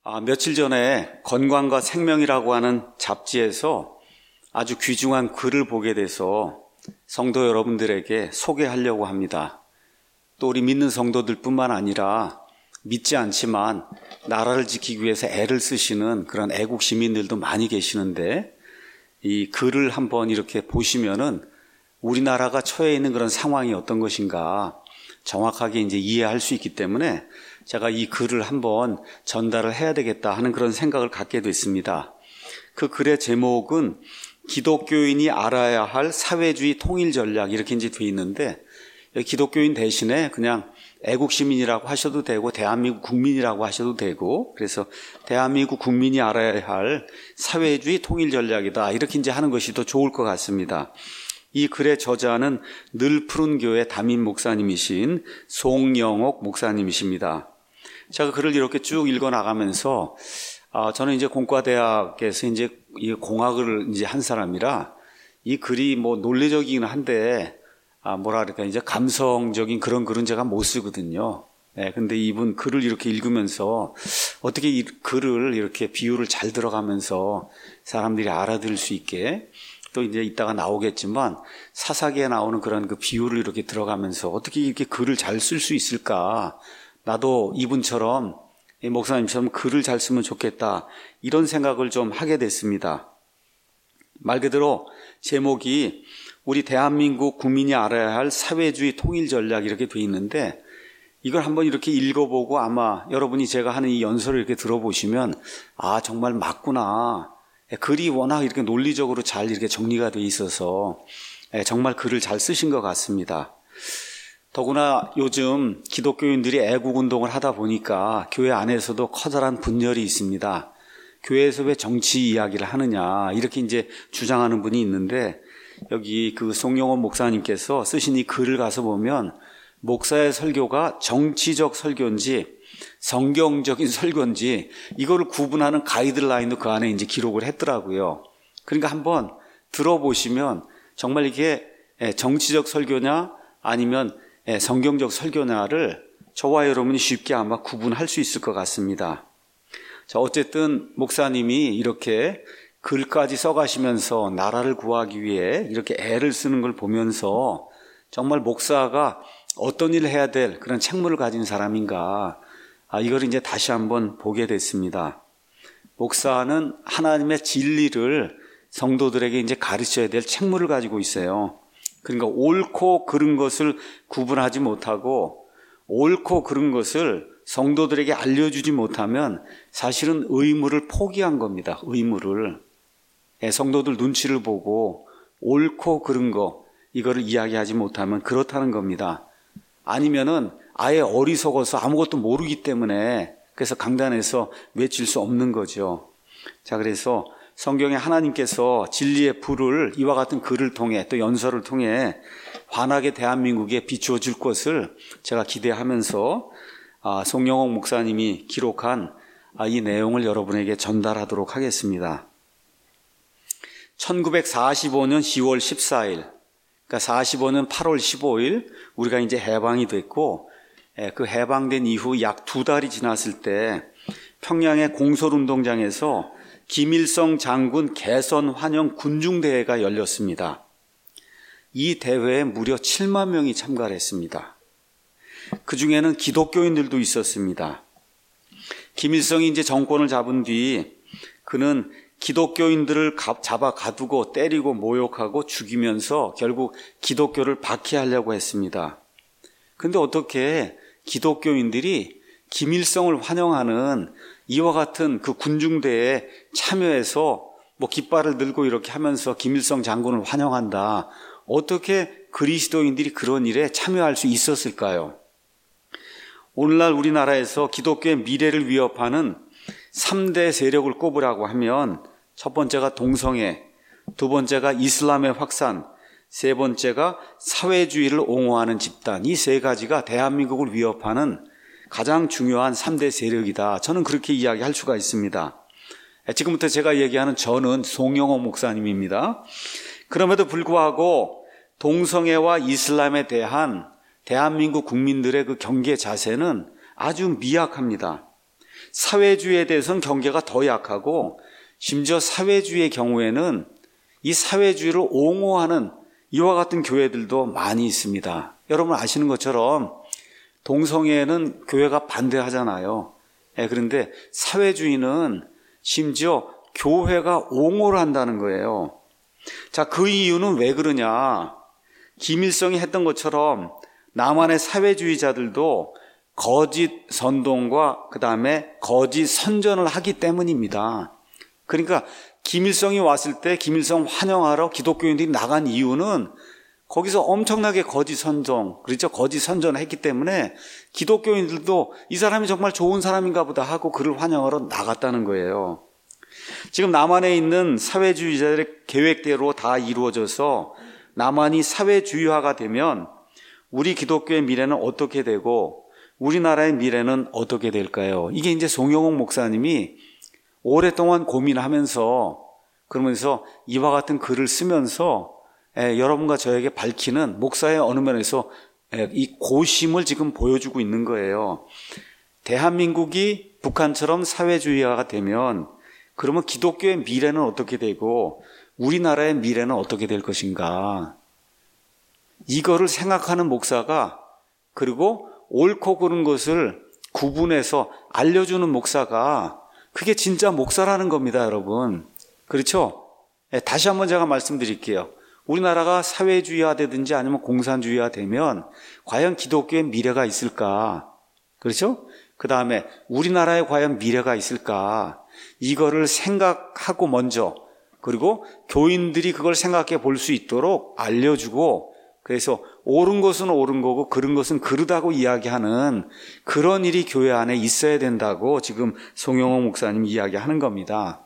며칠 전에 건강과 생명이라고 하는 잡지에서 아주 귀중한 글을 보게 돼서 성도 여러분들에게 소개하려고 합니다. 또 우리 믿는 성도들뿐만 아니라 믿지 않지만 나라를 지키기 위해서 애를 쓰시는 그런 애국 시민들도 많이 계시는데 이 글을 한번 이렇게 보시면은 우리나라가 처해 있는 그런 상황이 어떤 것인가 정확하게 이제 이해할 수 있기 때문에 제가 이 글을 한번 전달을 해야 되겠다 하는 그런 생각을 갖게 됐습니다. 그 글의 제목은 기독교인이 알아야 할 사회주의 통일 전략 이렇게 이제 돼 있는데 기독교인 대신에 그냥 애국 시민이라고 하셔도 되고 대한민국 국민이라고 하셔도 되고 그래서 대한민국 국민이 알아야 할 사회주의 통일 전략이다 이렇게 이제 하는 것이 더 좋을 것 같습니다. 이 글의 저자는 늘 푸른 교회 담임 목사님이신 송영옥 목사님이십니다. 제가 글을 이렇게 쭉 읽어 나가면서 저는 이제 공과대학에서 이제 이 공학을 이제 한 사람이라 이 글이 뭐 논리적이긴 한데 뭐랄까 이제 감성적인 그런 글은 제가 못 쓰거든요. 네, 근데 이분 글을 이렇게 읽으면서 어떻게 이 글을 이렇게 비유를 잘 들어가면서 사람들이 알아들을 수 있게 또 이제 이따가 나오겠지만 사사기에 나오는 그런 그 비유를 이렇게 들어가면서 어떻게 이렇게 글을 잘 쓸 수 있을까? 나도 이분처럼 이 목사님처럼 글을 잘 쓰면 좋겠다. 이런 생각을 좀 하게 됐습니다. 말 그대로 제목이 우리 대한민국 국민이 알아야 할 사회주의 통일 전략 이렇게 돼 있는데 이걸 한번 이렇게 읽어보고 아마 여러분이 제가 하는 이 연설을 이렇게 들어보시면 정말 맞구나. 글이 워낙 이렇게 논리적으로 잘 이렇게 정리가 돼 있어서 정말 글을 잘 쓰신 것 같습니다. 더구나 요즘 기독교인들이 애국운동을 하다 보니까 교회 안에서도 커다란 분열이 있습니다. 교회에서 왜 정치 이야기를 하느냐 이렇게 이제 주장하는 분이 있는데 여기 그 송영원 목사님께서 쓰신 이 글을 가서 보면 목사의 설교가 정치적 설교인지 성경적인 설교인지 이거를 구분하는 가이드라인도 그 안에 이제 기록을 했더라고요. 그러니까 한번 들어보시면 정말 이게 정치적 설교냐 아니면 성경적 설교냐를 저와 여러분이 쉽게 아마 구분할 수 있을 것 같습니다. 자, 어쨌든 목사님이 이렇게 글까지 써가시면서 나라를 구하기 위해 이렇게 애를 쓰는 걸 보면서 정말 목사가 어떤 일을 해야 될 그런 책무를 가진 사람인가 이걸 이제 다시 한번 보게 됐습니다. 목사는 하나님의 진리를 성도들에게 이제 가르쳐야 될 책무를 가지고 있어요. 그러니까 옳고 그른 것을 구분하지 못하고 옳고 그른 것을 성도들에게 알려주지 못하면 사실은 의무를 포기한 겁니다. 의무를. 성도들 눈치를 보고 옳고 그른 거 이거를 이야기하지 못하면 그렇다는 겁니다. 아니면은 아예 어리석어서 아무것도 모르기 때문에 그래서 강단에서 외칠 수 없는 거죠. 자, 그래서 성경에 하나님께서 진리의 불을 이와 같은 글을 통해 또 연설을 통해 환하게 대한민국에 비추어 줄 것을 제가 기대하면서 송영옥 목사님이 기록한 이 내용을 여러분에게 전달하도록 하겠습니다. 1945년 10월 14일, 그러니까 45년 8월 15일 우리가 이제 해방이 됐고 그 해방된 이후 약 2달이 지났을 때 평양의 공설운동장에서 김일성 장군 개선 환영 군중대회가 열렸습니다. 이 대회에 무려 7만 명이 참가를 했습니다. 그 중에는 기독교인들도 있었습니다. 김일성이 이제 정권을 잡은 뒤 그는 기독교인들을 잡아 가두고 때리고 모욕하고 죽이면서 결국 기독교를 박해하려고 했습니다. 근데 어떻게 기독교인들이 김일성을 환영하는 이와 같은 그 군중대회에 참여해서 깃발을 들고 이렇게 하면서 김일성 장군을 환영한다. 어떻게 그리스도인들이 그런 일에 참여할 수 있었을까요? 오늘날 우리나라에서 기독교의 미래를 위협하는 3대 세력을 꼽으라고 하면 첫 번째가 동성애, 두 번째가 이슬람의 확산, 세 번째가 사회주의를 옹호하는 집단, 이 세 가지가 대한민국을 위협하는 가장 중요한 3대 세력이다. 저는 그렇게 이야기할 수가 있습니다. 지금부터 제가 얘기하는 저는 송영옥 목사님입니다. 그럼에도 불구하고 동성애와 이슬람에 대한 대한민국 국민들의 그 경계 자세는 아주 미약합니다. 사회주의에 대해서는 경계가 더 약하고 심지어 사회주의의 경우에는 이 사회주의를 옹호하는 이와 같은 교회들도 많이 있습니다. 여러분 아시는 것처럼 동성애는 교회가 반대하잖아요. 그런데 사회주의는 심지어 교회가 옹호를 한다는 거예요. 자, 그 이유는 왜 그러냐? 김일성이 했던 것처럼 남한의 사회주의자들도 거짓 선동과 그 다음에 거짓 선전을 하기 때문입니다. 그러니까 김일성이 왔을 때 김일성 환영하러 기독교인들이 나간 이유는 거기서 엄청나게 거짓 선동, 그렇죠? 거짓 선전을 했기 때문에 기독교인들도 이 사람이 정말 좋은 사람인가 보다 하고 그를 환영하러 나갔다는 거예요. 지금 남한에 있는 사회주의자들의 계획대로 다 이루어져서 남한이 사회주의화가 되면 우리 기독교의 미래는 어떻게 되고 우리나라의 미래는 어떻게 될까요? 이게 이제 송영옥 목사님이 오랫동안 고민하면서 그러면서 이와 같은 글을 쓰면서 여러분과 저에게 밝히는 목사의 어느 면에서 이 고심을 지금 보여주고 있는 거예요. 대한민국이 북한처럼 사회주의화가 되면 그러면 기독교의 미래는 어떻게 되고 우리나라의 미래는 어떻게 될 것인가? 이거를 생각하는 목사가 그리고 옳고 그른 것을 구분해서 알려주는 목사가 그게 진짜 목사라는 겁니다, 여러분. 그렇죠? 다시 한번 제가 말씀드릴게요. 우리나라가 사회주의화 되든지 아니면 공산주의화 되면 과연 기독교의 미래가 있을까? 그렇죠? 그 다음에 우리나라에 과연 미래가 있을까? 이거를 생각하고 먼저 그리고 교인들이 그걸 생각해 볼 수 있도록 알려주고 그래서 옳은 것은 옳은 거고 그른 것은 그르다고 이야기하는 그런 일이 교회 안에 있어야 된다고 지금 송영옥 목사님이 이야기하는 겁니다.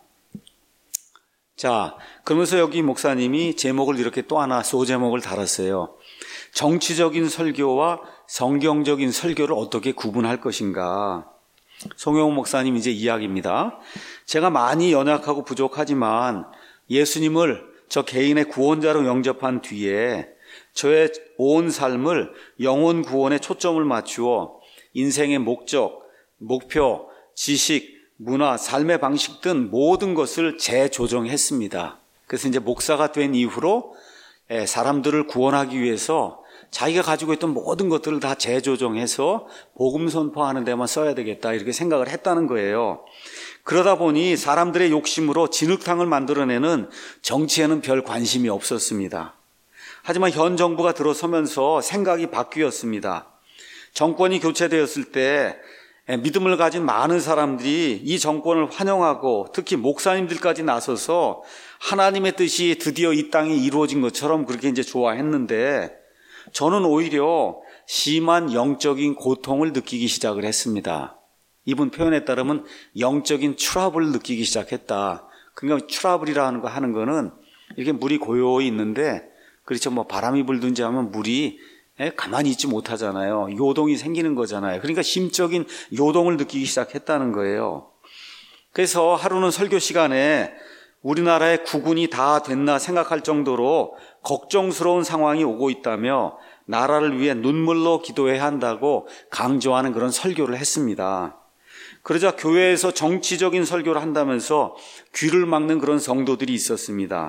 자, 그러면서 여기 목사님이 제목을 이렇게 또 하나 소제목을 달았어요. 정치적인 설교와 성경적인 설교를 어떻게 구분할 것인가. 송영옥 목사님 이제 이야기입니다. 제가 많이 연약하고 부족하지만 예수님을 저 개인의 구원자로 영접한 뒤에 저의 온 삶을 영혼 구원에 초점을 맞추어 인생의 목적, 목표, 지식, 문화, 삶의 방식 등 모든 것을 재조정했습니다. 그래서 이제 목사가 된 이후로 사람들을 구원하기 위해서 자기가 가지고 있던 모든 것들을 다 재조정해서 복음 선포하는 데만 써야 되겠다 이렇게 생각을 했다는 거예요. 그러다 보니 사람들의 욕심으로 진흙탕을 만들어내는 정치에는 별 관심이 없었습니다. 하지만 현 정부가 들어서면서 생각이 바뀌었습니다. 정권이 교체되었을 때 믿음을 가진 많은 사람들이 이 정권을 환영하고 특히 목사님들까지 나서서 하나님의 뜻이 드디어 이 땅에 이루어진 것처럼 그렇게 이제 좋아했는데 저는 오히려 심한 영적인 고통을 느끼기 시작을 했습니다. 이분 표현에 따르면 영적인 트러블을 느끼기 시작했다. 그러니까 트러블이라는 거 하는 거는 이렇게 물이 고요히 있는데 그렇죠. 뭐 바람이 불든지 하면 물이 가만히 있지 못하잖아요. 요동이 생기는 거잖아요. 그러니까 심적인 요동을 느끼기 시작했다는 거예요. 그래서 하루는 설교 시간에 우리나라의 국군이 다 됐나 생각할 정도로 걱정스러운 상황이 오고 있다며 나라를 위해 눈물로 기도해야 한다고 강조하는 그런 설교를 했습니다. 그러자 교회에서 정치적인 설교를 한다면서 귀를 막는 그런 성도들이 있었습니다.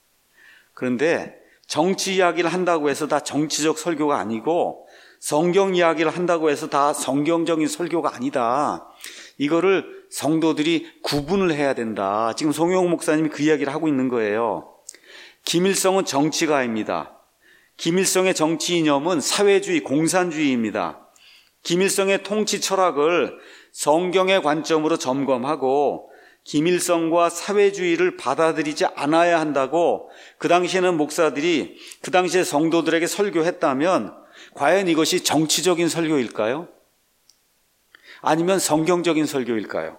그런데 정치 이야기를 한다고 해서 다 정치적 설교가 아니고 성경 이야기를 한다고 해서 다 성경적인 설교가 아니다. 이거를 성도들이 구분을 해야 된다. 지금 송영옥 목사님이 그 이야기를 하고 있는 거예요. 김일성은 정치가입니다. 김일성의 정치 이념은 사회주의, 공산주의입니다. 김일성의 통치 철학을 성경의 관점으로 점검하고 김일성과 사회주의를 받아들이지 않아야 한다고 그 당시에는 목사들이 그 당시에 성도들에게 설교했다면 과연 이것이 정치적인 설교일까요? 아니면 성경적인 설교일까요?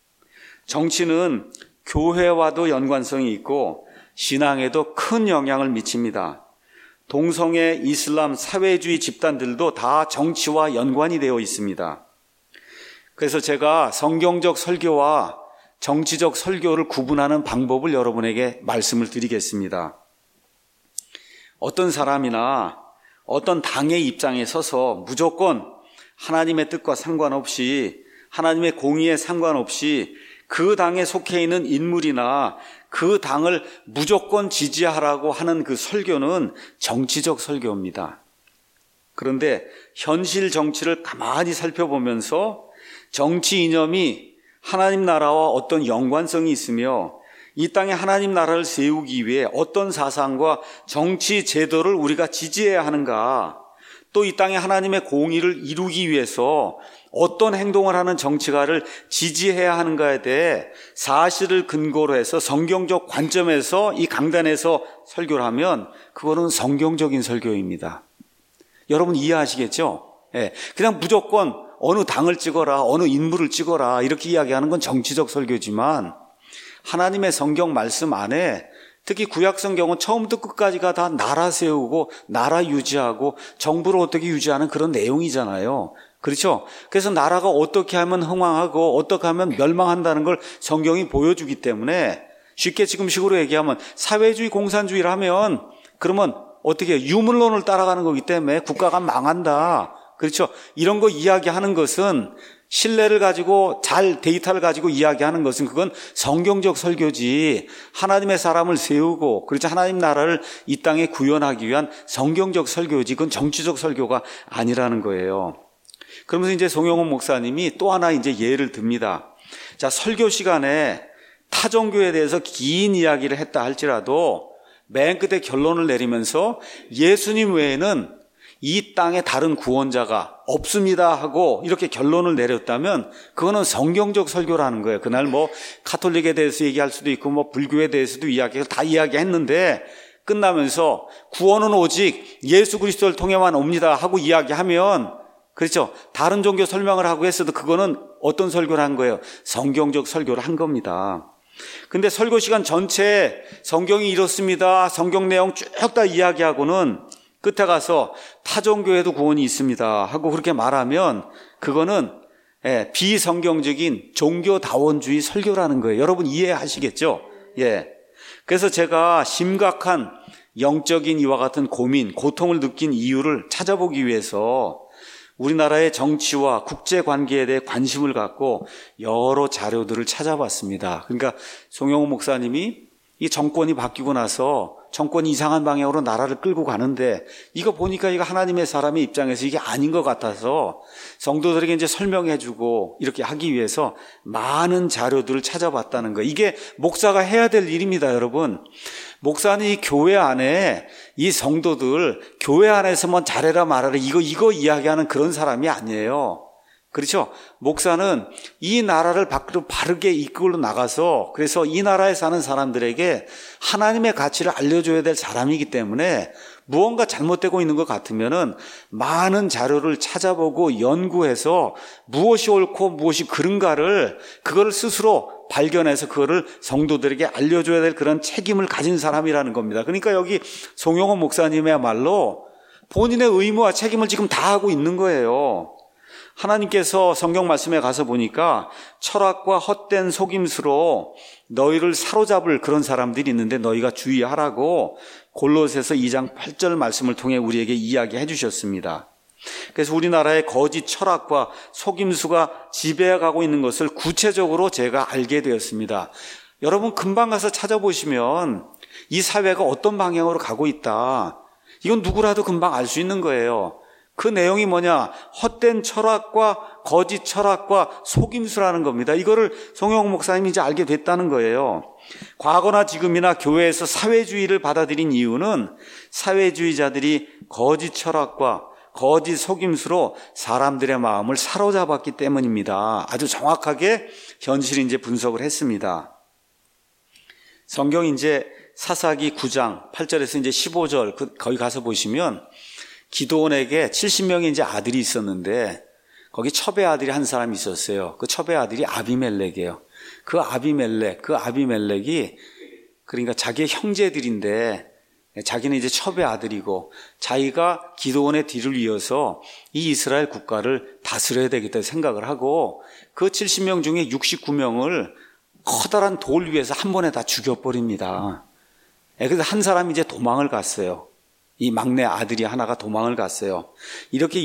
정치는 교회와도 연관성이 있고 신앙에도 큰 영향을 미칩니다. 동성애, 이슬람, 사회주의 집단들도 다 정치와 연관이 되어 있습니다. 그래서 제가 성경적 설교와 정치적 설교를 구분하는 방법을 여러분에게 말씀을 드리겠습니다. 어떤 사람이나 어떤 당의 입장에 서서 무조건 하나님의 뜻과 상관없이 하나님의 공의에 상관없이 그 당에 속해 있는 인물이나 그 당을 무조건 지지하라고 하는 그 설교는 정치적 설교입니다. 그런데 현실 정치를 가만히 살펴보면서 정치 이념이 하나님 나라와 어떤 연관성이 있으며 이 땅에 하나님 나라를 세우기 위해 어떤 사상과 정치 제도를 우리가 지지해야 하는가, 또 이 땅에 하나님의 공의를 이루기 위해서 어떤 행동을 하는 정치가를 지지해야 하는가에 대해 사실을 근거로 해서 성경적 관점에서 이 강단에서 설교를 하면 그거는 성경적인 설교입니다. 여러분 이해하시겠죠? 그냥 무조건 어느 당을 찍어라, 어느 인물을 찍어라 이렇게 이야기하는 건 정치적 설교지만 하나님의 성경 말씀 안에 특히 구약 성경은 처음부터 끝까지가 다 나라 세우고 나라 유지하고 정부를 어떻게 유지하는 그런 내용이잖아요. 그렇죠? 그래서 나라가 어떻게 하면 흥왕하고 어떻게 하면 멸망한다는 걸 성경이 보여주기 때문에 쉽게 지금식으로 얘기하면 사회주의 공산주의를 하면 그러면 어떻게 유물론을 따라가는 거기 때문에 국가가 망한다. 그렇죠? 이런 거 이야기하는 것은 신뢰를 가지고 잘 데이터를 가지고 이야기하는 것은 그건 성경적 설교지 하나님의 사람을 세우고 그렇죠? 하나님 나라를 이 땅에 구현하기 위한 성경적 설교지 그건 정치적 설교가 아니라는 거예요. 그러면서 이제 송영훈 목사님이 또 하나 이제 예를 듭니다. 자, 설교 시간에 타종교에 대해서 긴 이야기를 했다 할지라도 맨 끝에 결론을 내리면서 예수님 외에는 이 땅에 다른 구원자가 없습니다 하고 이렇게 결론을 내렸다면 그거는 성경적 설교라는 거예요. 그날 뭐 카톨릭에 대해서 얘기할 수도 있고 뭐 불교에 대해서도 다 이야기했는데 끝나면서 구원은 오직 예수 그리스도를 통해만 옵니다 하고 이야기하면 그렇죠. 다른 종교 설명을 하고 했어도 그거는 어떤 설교를 한 거예요? 성경적 설교를 한 겁니다. 근데 설교 시간 전체에 성경이 이렇습니다. 성경 내용 쭉 다 이야기하고는 끝에 가서 타종교에도 구원이 있습니다 하고 그렇게 말하면 그거는 비성경적인 종교다원주의 설교라는 거예요. 여러분 이해하시겠죠? 그래서 제가 심각한 영적인 이와 같은 고민, 고통을 느낀 이유를 찾아보기 위해서 우리나라의 정치와 국제관계에 대해 관심을 갖고 여러 자료들을 찾아봤습니다. 그러니까 송영훈 목사님이 이 정권이 바뀌고 나서 정권이 이상한 방향으로 나라를 끌고 가는데 이거 보니까 이거 하나님의 사람의 입장에서 이게 아닌 것 같아서 성도들에게 이제 설명해주고 이렇게 하기 위해서 많은 자료들을 찾아봤다는 거예요. 이게 목사가 해야 될 일입니다, 여러분. 목사는 이 교회 안에 이 성도들 교회 안에서만 잘해라 말아라 이거 이야기하는 그런 사람이 아니에요. 그렇죠? 목사는 이 나라를 밖으로 바르게 이끌고 나가서 그래서 이 나라에 사는 사람들에게 하나님의 가치를 알려줘야 될 사람이기 때문에 무언가 잘못되고 있는 것 같으면은 많은 자료를 찾아보고 연구해서 무엇이 옳고 무엇이 그른가를 그거를 스스로 발견해서 그거를 성도들에게 알려줘야 될 그런 책임을 가진 사람이라는 겁니다. 그러니까 여기 송영훈 목사님이야말로 본인의 의무와 책임을 지금 다 하고 있는 거예요. 하나님께서 성경 말씀에 가서 보니까 철학과 헛된 속임수로 너희를 사로잡을 그런 사람들이 있는데 너희가 주의하라고 골로새서 2장 8절 말씀을 통해 우리에게 이야기해 주셨습니다. 그래서 우리나라의 거짓 철학과 속임수가 지배해가고 있는 것을 구체적으로 제가 알게 되었습니다. 여러분 금방 가서 찾아보시면 이 사회가 어떤 방향으로 가고 있다. 이건 누구라도 금방 알 수 있는 거예요. 그 내용이 뭐냐? 헛된 철학과 거짓 철학과 속임수라는 겁니다. 이거를 송영훈 목사님이 이제 알게 됐다는 거예요. 과거나 지금이나 교회에서 사회주의를 받아들인 이유는 사회주의자들이 거짓 철학과 거짓 속임수로 사람들의 마음을 사로잡았기 때문입니다. 아주 정확하게 현실을 이제 분석을 했습니다. 성경 이제 사사기 9장 8절에서 이제 15절 거기 가서 보시면 기드온에게 70명의 이제 아들이 있었는데 거기 첩의 아들이 한 사람이 있었어요. 그 첩의 아들이 아비멜렉이에요. 그 아비멜렉이 그러니까 자기의 형제들인데 자기는 이제 첩의 아들이고 자기가 기드온의 뒤를 이어서 이 이스라엘 국가를 다스려야 되겠다 생각을 하고 그 70명 중에 69명을 커다란 돌 위에서 한 번에 다 죽여버립니다. 그래서 한 사람이 이제 도망을 갔어요. 이 막내 아들이 하나가 도망을 갔어요. 이렇게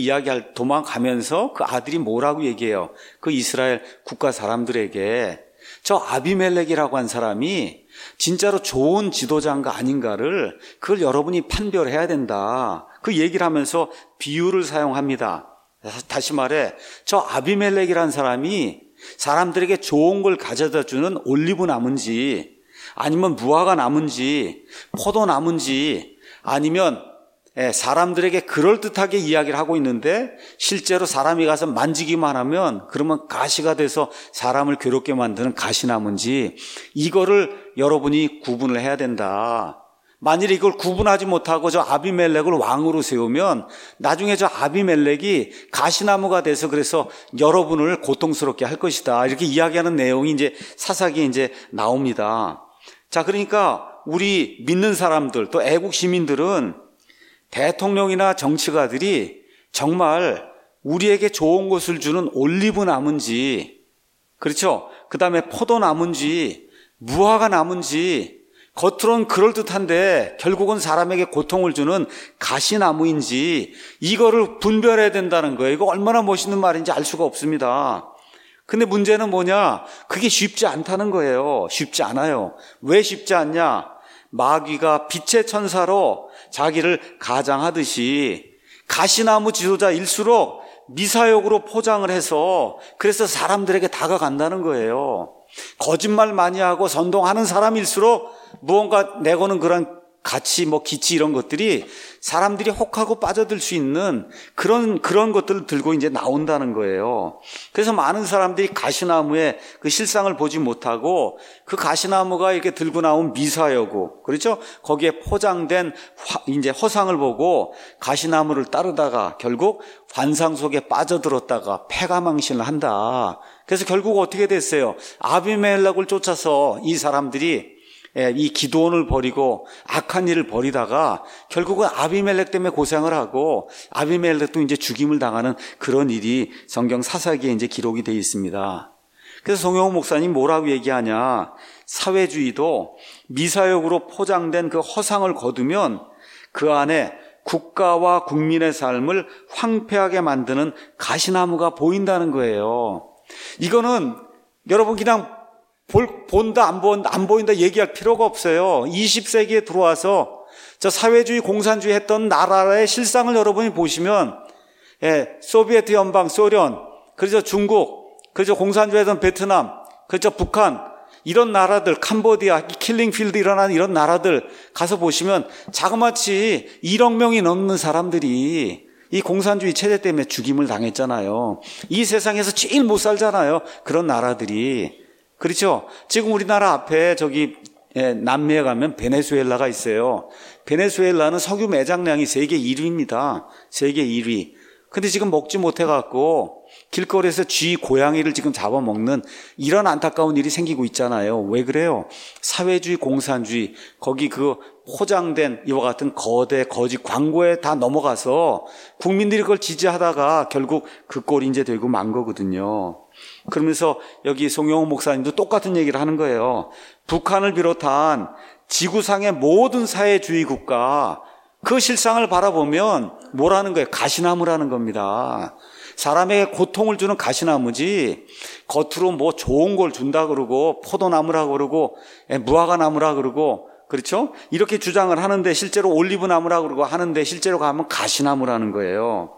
도망가면서 그 아들이 뭐라고 얘기해요? 그 이스라엘 국가 사람들에게 저 아비멜렉이라고 한 사람이 진짜로 좋은 지도자인가 아닌가를 그걸 여러분이 판별해야 된다. 그 얘기를 하면서 비유를 사용합니다. 다시 말해 저 아비멜렉이라는 사람이 사람들에게 좋은 걸 가져다 주는 올리브 나무인지 아니면 무화과 나무인지 포도 나무인지 아니면 사람들에게 그럴듯하게 이야기를 하고 있는데 실제로 사람이 가서 만지기만 하면 그러면 가시가 돼서 사람을 괴롭게 만드는 가시나무인지 이거를 여러분이 구분을 해야 된다. 만일에 이걸 구분하지 못하고 저 아비멜렉을 왕으로 세우면 나중에 저 아비멜렉이 가시나무가 돼서 그래서 여러분을 고통스럽게 할 것이다. 이렇게 이야기하는 내용이 이제 사사기에 이제 나옵니다. 자, 그러니까 우리 믿는 사람들 또 애국 시민들은 대통령이나 정치가들이 정말 우리에게 좋은 것을 주는 올리브 나무인지, 그렇죠? 그 다음에 포도나무인지, 무화과 나무인지, 겉으로는 그럴듯한데 결국은 사람에게 고통을 주는 가시나무인지, 이거를 분별해야 된다는 거예요. 이거 얼마나 멋있는 말인지 알 수가 없습니다. 근데 문제는 뭐냐? 그게 쉽지 않다는 거예요. 쉽지 않아요. 왜 쉽지 않냐? 마귀가 빛의 천사로 자기를 가장하듯이 가시나무 지도자일수록 미사역으로 포장을 해서 그래서 사람들에게 다가간다는 거예요. 거짓말 많이 하고 선동하는 사람일수록 무언가 내거는 그런 가치, 기치 이런 것들이 사람들이 혹하고 빠져들 수 있는 그런 것들을 들고 이제 나온다는 거예요. 그래서 많은 사람들이 가시나무의 그 실상을 보지 못하고 그 가시나무가 이렇게 들고 나온 미사여고, 그렇죠? 거기에 포장된 이제 허상을 보고 가시나무를 따르다가 결국 환상 속에 빠져들었다가 패가망신을 한다. 그래서 결국 어떻게 됐어요? 아비멜렉을 쫓아서 이 사람들이 이 기드온을 버리고 악한 일을 벌이다가 결국은 아비멜렉 때문에 고생을 하고 아비멜렉도 이제 죽임을 당하는 그런 일이 성경 사사기에 이제 기록이 되어 있습니다. 그래서 송영호 목사님 뭐라고 얘기하냐? 사회주의도 미사역으로 포장된 그 허상을 거두면 그 안에 국가와 국민의 삶을 황폐하게 만드는 가시나무가 보인다는 거예요. 이거는 여러분 그냥 본다 안 보인다 얘기할 필요가 없어요. 20세기에 들어와서 저 사회주의 공산주의 했던 나라의 실상을 여러분이 보시면 소비에트 연방, 소련, 그래서 중국, 그래서 공산주의 했던 베트남, 그래서 북한 이런 나라들, 캄보디아, 킬링필드 일어나는 이런 나라들 가서 보시면 자그마치 1억 명이 넘는 사람들이 이 공산주의 체제 때문에 죽임을 당했잖아요. 이 세상에서 제일 못 살잖아요. 그런 나라들이. 그렇죠? 지금 우리나라 앞에 남미에 가면 베네수엘라가 있어요. 베네수엘라는 석유 매장량이 세계 1위입니다. 세계 1위. 근데 지금 먹지 못해갖고 길거리에서 쥐, 고양이를 지금 잡아먹는 이런 안타까운 일이 생기고 있잖아요. 왜 그래요? 사회주의, 공산주의, 거기 그 포장된 이와 같은 거대 거짓 광고에 다 넘어가서 국민들이 그걸 지지하다가 결국 그 꼴이 이제 되고 만 거거든요. 그러면서 여기 송영호 목사님도 똑같은 얘기를 하는 거예요. 북한을 비롯한 지구상의 모든 사회주의 국가 그 실상을 바라보면 뭐라는 거예요? 가시나무라는 겁니다. 사람에게 고통을 주는 가시나무지 겉으로 뭐 좋은 걸 준다 그러고 포도나무라 그러고 무화과 나무라 그러고 그렇죠? 이렇게 주장을 하는데 실제로 올리브 나무라 그러고 하는데 실제로 가면 가시나무라는 거예요.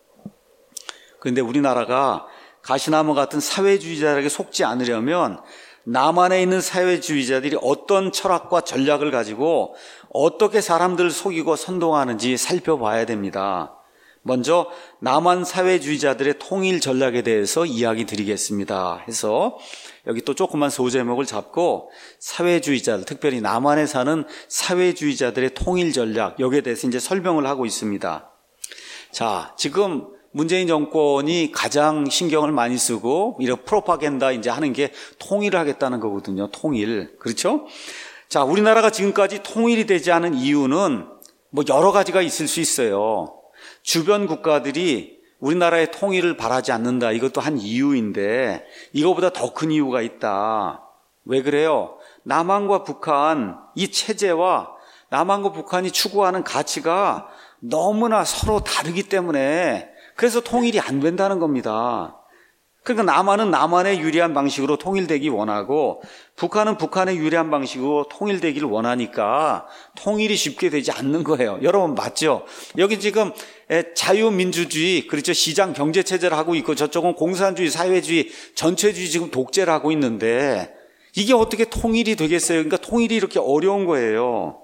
그런데 우리나라가 가시나무 같은 사회주의자에게 속지 않으려면 남한에 있는 사회주의자들이 어떤 철학과 전략을 가지고 어떻게 사람들을 속이고 선동하는지 살펴봐야 됩니다. 먼저 남한 사회주의자들의 통일 전략에 대해서 이야기 드리겠습니다. 해서 여기 또 조그만 소제목을 잡고 사회주의자들, 특별히 남한에 사는 사회주의자들의 통일 전략, 여기에 대해서 이제 설명을 하고 있습니다. 자, 지금 문재인 정권이 가장 신경을 많이 쓰고 이런 프로파간다 이제 하는 게 통일을 하겠다는 거거든요. 통일. 그렇죠? 자, 우리나라가 지금까지 통일이 되지 않은 이유는 뭐 여러 가지가 있을 수 있어요. 주변 국가들이 우리나라의 통일을 바라지 않는다. 이것도 한 이유인데 이거보다 더 큰 이유가 있다. 왜 그래요? 남한과 북한 이 체제와 남한과 북한이 추구하는 가치가 너무나 서로 다르기 때문에 그래서 통일이 안 된다는 겁니다. 그러니까 남한은 남한의 유리한 방식으로 통일되기 원하고 북한은 북한의 유리한 방식으로 통일되기를 원하니까 통일이 쉽게 되지 않는 거예요. 여러분 맞죠? 여기 지금 자유민주주의, 그렇죠? 시장 경제체제를 하고 있고 저쪽은 공산주의, 사회주의, 전체주의 지금 독재를 하고 있는데 이게 어떻게 통일이 되겠어요? 그러니까 통일이 이렇게 어려운 거예요.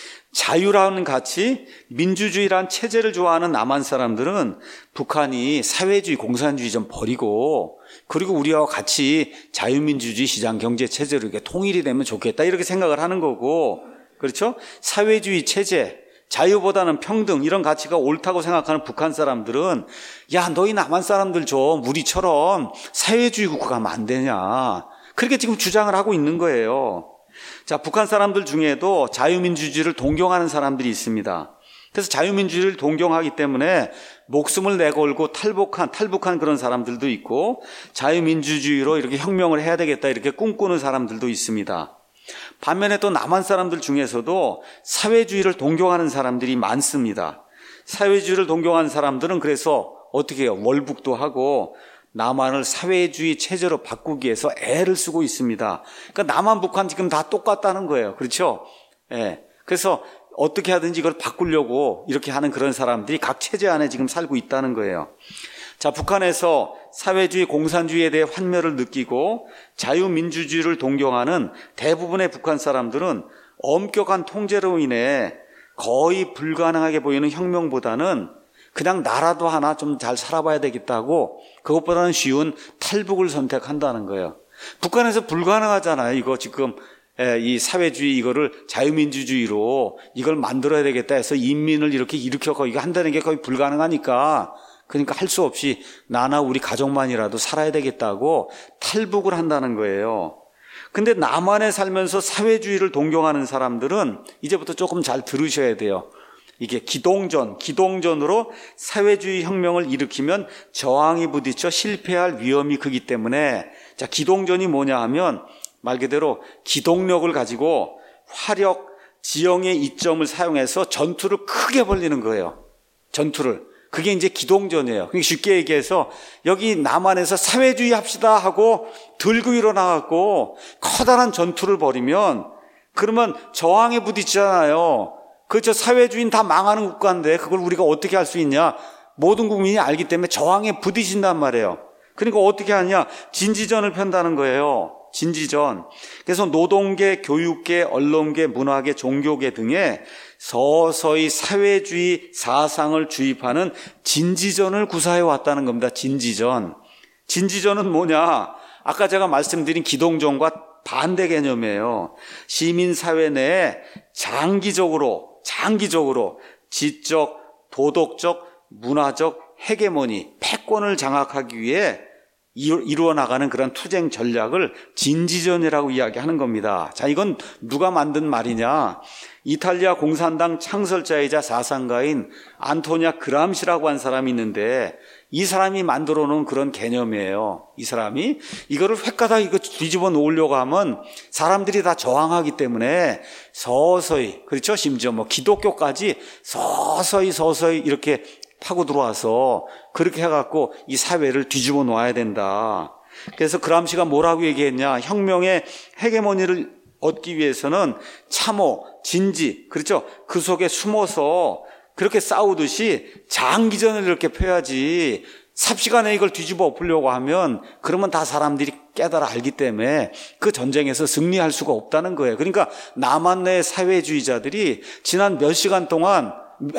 자유라는 가치, 민주주의라는 체제를 좋아하는 남한 사람들은 북한이 사회주의, 공산주의 좀 버리고 그리고 우리와 같이 자유민주주의 시장 경제 체제로 이렇게 통일이 되면 좋겠다 이렇게 생각을 하는 거고, 그렇죠? 사회주의 체제, 자유보다는 평등 이런 가치가 옳다고 생각하는 북한 사람들은 야 너희 남한 사람들 좀 우리처럼 사회주의 국가 가면 안 되냐 그렇게 지금 주장을 하고 있는 거예요. 자, 북한 사람들 중에도 자유민주주의를 동경하는 사람들이 있습니다. 그래서 자유민주주의를 동경하기 때문에 목숨을 내걸고 탈북한 그런 사람들도 있고 자유민주주의로 이렇게 혁명을 해야 되겠다 이렇게 꿈꾸는 사람들도 있습니다. 반면에 또 남한 사람들 중에서도 사회주의를 동경하는 사람들이 많습니다. 사회주의를 동경하는 사람들은 그래서 어떻게 해요? 월북도 하고 남한을 사회주의 체제로 바꾸기 위해서 애를 쓰고 있습니다. 그러니까 남한, 북한 지금 다 똑같다는 거예요. 그렇죠? 예. 그래서 어떻게 하든지 이걸 바꾸려고 이렇게 하는 그런 사람들이 각 체제 안에 지금 살고 있다는 거예요. 자, 북한에서 사회주의, 공산주의에 대해 환멸을 느끼고 자유민주주의를 동경하는 대부분의 북한 사람들은 엄격한 통제로 인해 거의 불가능하게 보이는 혁명보다는 그냥 나라도 하나 좀 잘 살아봐야 되겠다고 그것보다는 쉬운 탈북을 선택한다는 거예요. 북한에서 불가능하잖아요. 이거 지금 이 사회주의 이거를 자유민주주의로 이걸 만들어야 되겠다 해서 인민을 이렇게 일으켜 이거 한다는 게 거의 불가능하니까 그러니까 할 수 없이 나나 우리 가족만이라도 살아야 되겠다고 탈북을 한다는 거예요. 근데 남한에 살면서 사회주의를 동경하는 사람들은 이제부터 조금 잘 들으셔야 돼요. 이게 기동전으로 사회주의 혁명을 일으키면 저항이 부딪혀 실패할 위험이 크기 때문에 자, 기동전이 뭐냐 하면 말 그대로 기동력을 가지고 화력, 지형의 이점을 사용해서 전투를 크게 벌리는 거예요. 전투를. 그게 이제 기동전이에요. 쉽게 얘기해서 여기 남한에서 사회주의 합시다 하고 들고 일어나갖고 커다란 전투를 벌이면 그러면 저항에 부딪히잖아요. 그렇죠. 사회주의는 다 망하는 국가인데 그걸 우리가 어떻게 할 수 있냐. 모든 국민이 알기 때문에 저항에 부딪힌단 말이에요. 그러니까 어떻게 하냐. 진지전을 편다는 거예요. 진지전. 그래서 노동계, 교육계, 언론계, 문화계, 종교계 등에 서서히 사회주의 사상을 주입하는 진지전을 구사해 왔다는 겁니다. 진지전. 진지전은 뭐냐. 아까 제가 말씀드린 기동전과 반대 개념이에요. 시민사회 내에 장기적으로 지적, 도덕적, 문화적 헤게모니, 패권을 장악하기 위해 이루어 나가는 그런 투쟁 전략을 진지전이라고 이야기하는 겁니다. 자, 이건 누가 만든 말이냐? 이탈리아 공산당 창설자이자 사상가인 안토니아 그람시라고 한 사람이 있는데 이 사람이 만들어 놓은 그런 개념이에요. 이 사람이 이거를 획가닥 이거 뒤집어 놓으려고 하면 사람들이 다 저항하기 때문에 서서히, 그렇죠? 심지어 기독교까지 서서히 이렇게 파고 들어와서 그렇게 해갖고 이 사회를 뒤집어 놓아야 된다. 그래서 그람시가 뭐라고 얘기했냐? 혁명의 헤게모니를 얻기 위해서는 참호, 진지, 그렇죠? 그 속에 숨어서 그렇게 싸우듯이 장기전을 이렇게 펴야지 삽시간에 이걸 뒤집어 엎으려고 하면 그러면 다 사람들이 깨달아 알기 때문에 그 전쟁에서 승리할 수가 없다는 거예요. 그러니까 남한 내 사회주의자들이 지난 몇십 년 동안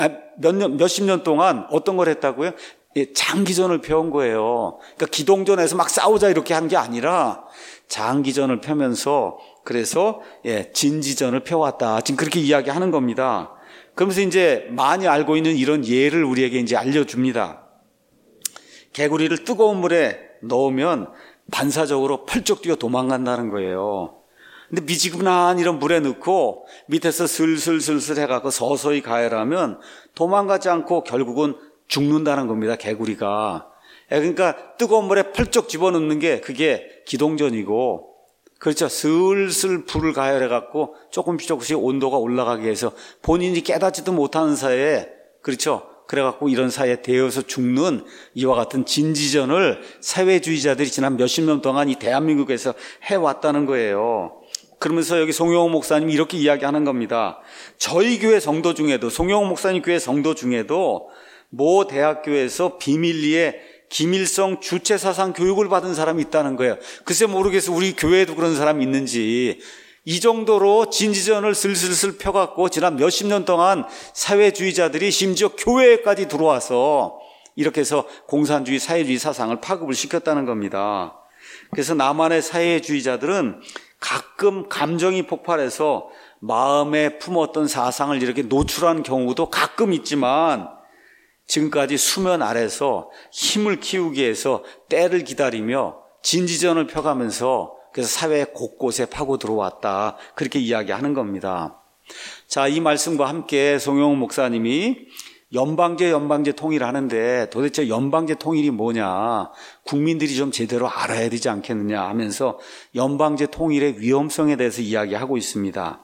어떤 걸 했다고요? 장기전을 펴온 거예요. 그러니까 기동전에서 막 싸우자 이렇게 한 게 아니라 장기전을 펴면서 그래서 진지전을 펴왔다. 지금 그렇게 이야기하는 겁니다. 그러면서 이제 많이 알고 있는 이런 예를 우리에게 이제 알려줍니다. 개구리를 뜨거운 물에 넣으면 반사적으로 펄쩍 뛰어 도망간다는 거예요. 근데 미지근한 이런 물에 넣고 밑에서 슬슬 해갖고 서서히 가열하면 도망가지 않고 결국은 죽는다는 겁니다. 개구리가. 그러니까 뜨거운 물에 펄쩍 집어넣는 게 그게 기동전이고 그렇죠. 슬슬 불을 가열해갖고 조금씩 온도가 올라가게 해서 본인이 깨닫지도 못하는 사이에, 그렇죠. 그래갖고 이런 사이에 데여서 죽는 이와 같은 진지전을 사회주의자들이 지난 몇십 년 동안 이 대한민국에서 해왔다는 거예요. 그러면서 여기 송영호 목사님이 이렇게 이야기하는 겁니다. 저희 교회 성도 중에도, 송영호 목사님 교회 성도 중에도 모 대학교에서 비밀리에 기밀성 주체사상 교육을 받은 사람이 있다는 거예요. 글쎄 모르겠어. 우리 교회에도 그런 사람이 있는지. 이 정도로 진지전을 슬슬슬 펴갖고 지난 몇십 년 동안 사회주의자들이 심지어 교회에까지 들어와서 이렇게 해서 공산주의, 사회주의 사상을 파급을 시켰다는 겁니다. 그래서 남한의 사회주의자들은 가끔 감정이 폭발해서 마음에 품었던 사상을 이렇게 노출한 경우도 가끔 있지만 지금까지 수면 아래서 힘을 키우기 위해서 때를 기다리며 진지전을 펴가면서 그래서 사회 곳곳에 파고 들어왔다. 그렇게 이야기하는 겁니다. 자, 이 말씀과 함께 송영호 목사님이 연방제 통일을 하는데 도대체 연방제 통일이 뭐냐, 국민들이 좀 제대로 알아야 되지 않겠느냐 하면서 연방제 통일의 위험성에 대해서 이야기하고 있습니다.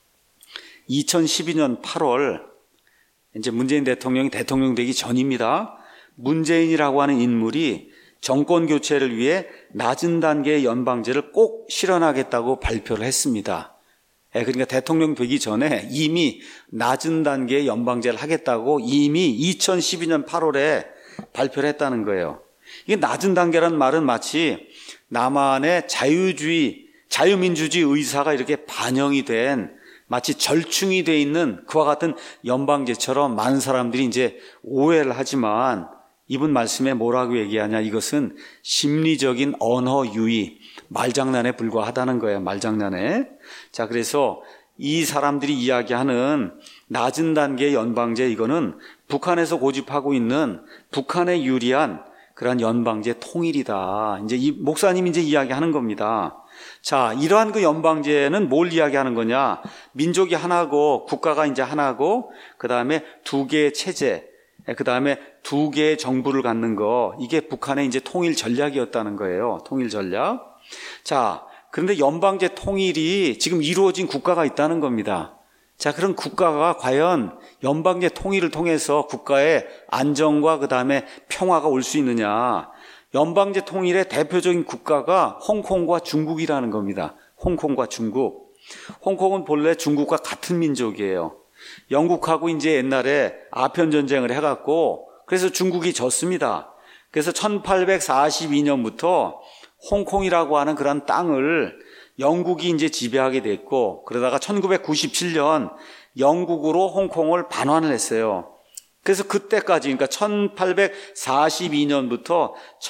2012년 8월 이제 문재인 대통령이 대통령 되기 전입니다. 문재인이라고 하는 인물이 정권 교체를 위해 낮은 단계의 연방제를 꼭 실현하겠다고 발표를 했습니다. 그러니까 대통령 되기 전에 이미 낮은 단계의 연방제를 하겠다고 이미 2012년 8월에 발표를 했다는 거예요. 이게 낮은 단계란 말은 마치 남한의 자유민주주의 의사가 이렇게 반영이 된 마치 절충이 돼 있는 그와 같은 연방제처럼 많은 사람들이 이제 오해를 하지만 이분 말씀에 뭐라고 얘기하냐, 이것은 심리적인 언어 유희, 말장난에 불과하다는 거예요. 말장난에. 자, 그래서 이 사람들이 이야기하는 낮은 단계의 연방제, 이거는 북한에서 고집하고 있는 북한에 유리한 그러한 연방제 통일이다. 이제 이 목사님이 이제 이야기하는 겁니다. 자, 이러한 그 연방제는 뭘 이야기하는 거냐? 민족이 하나고 국가가 이제 하나고 그다음에 두 개의 체제, 그다음에 두 개의 정부를 갖는 거, 이게 북한의 이제 통일 전략이었다는 거예요. 통일 전략. 자, 그런데 연방제 통일이 지금 이루어진 국가가 있다는 겁니다. 자, 그런 국가가 과연 연방제 통일을 통해서 국가의 안정과 그다음에 평화가 올 수 있느냐? 연방제 통일의 대표적인 국가가 홍콩과 중국이라는 겁니다. 홍콩과 중국. 홍콩은 본래 중국과 같은 민족이에요. 영국하고 이제 옛날에 아편 전쟁을 해갖고 그래서 중국이 졌습니다. 그래서 1842년부터 홍콩이라고 하는 그런 땅을 영국이 이제 지배하게 됐고, 그러다가 1997년 영국으로 홍콩을 반환을 했어요. 그래서 그때까지, 그러니까 1842년부터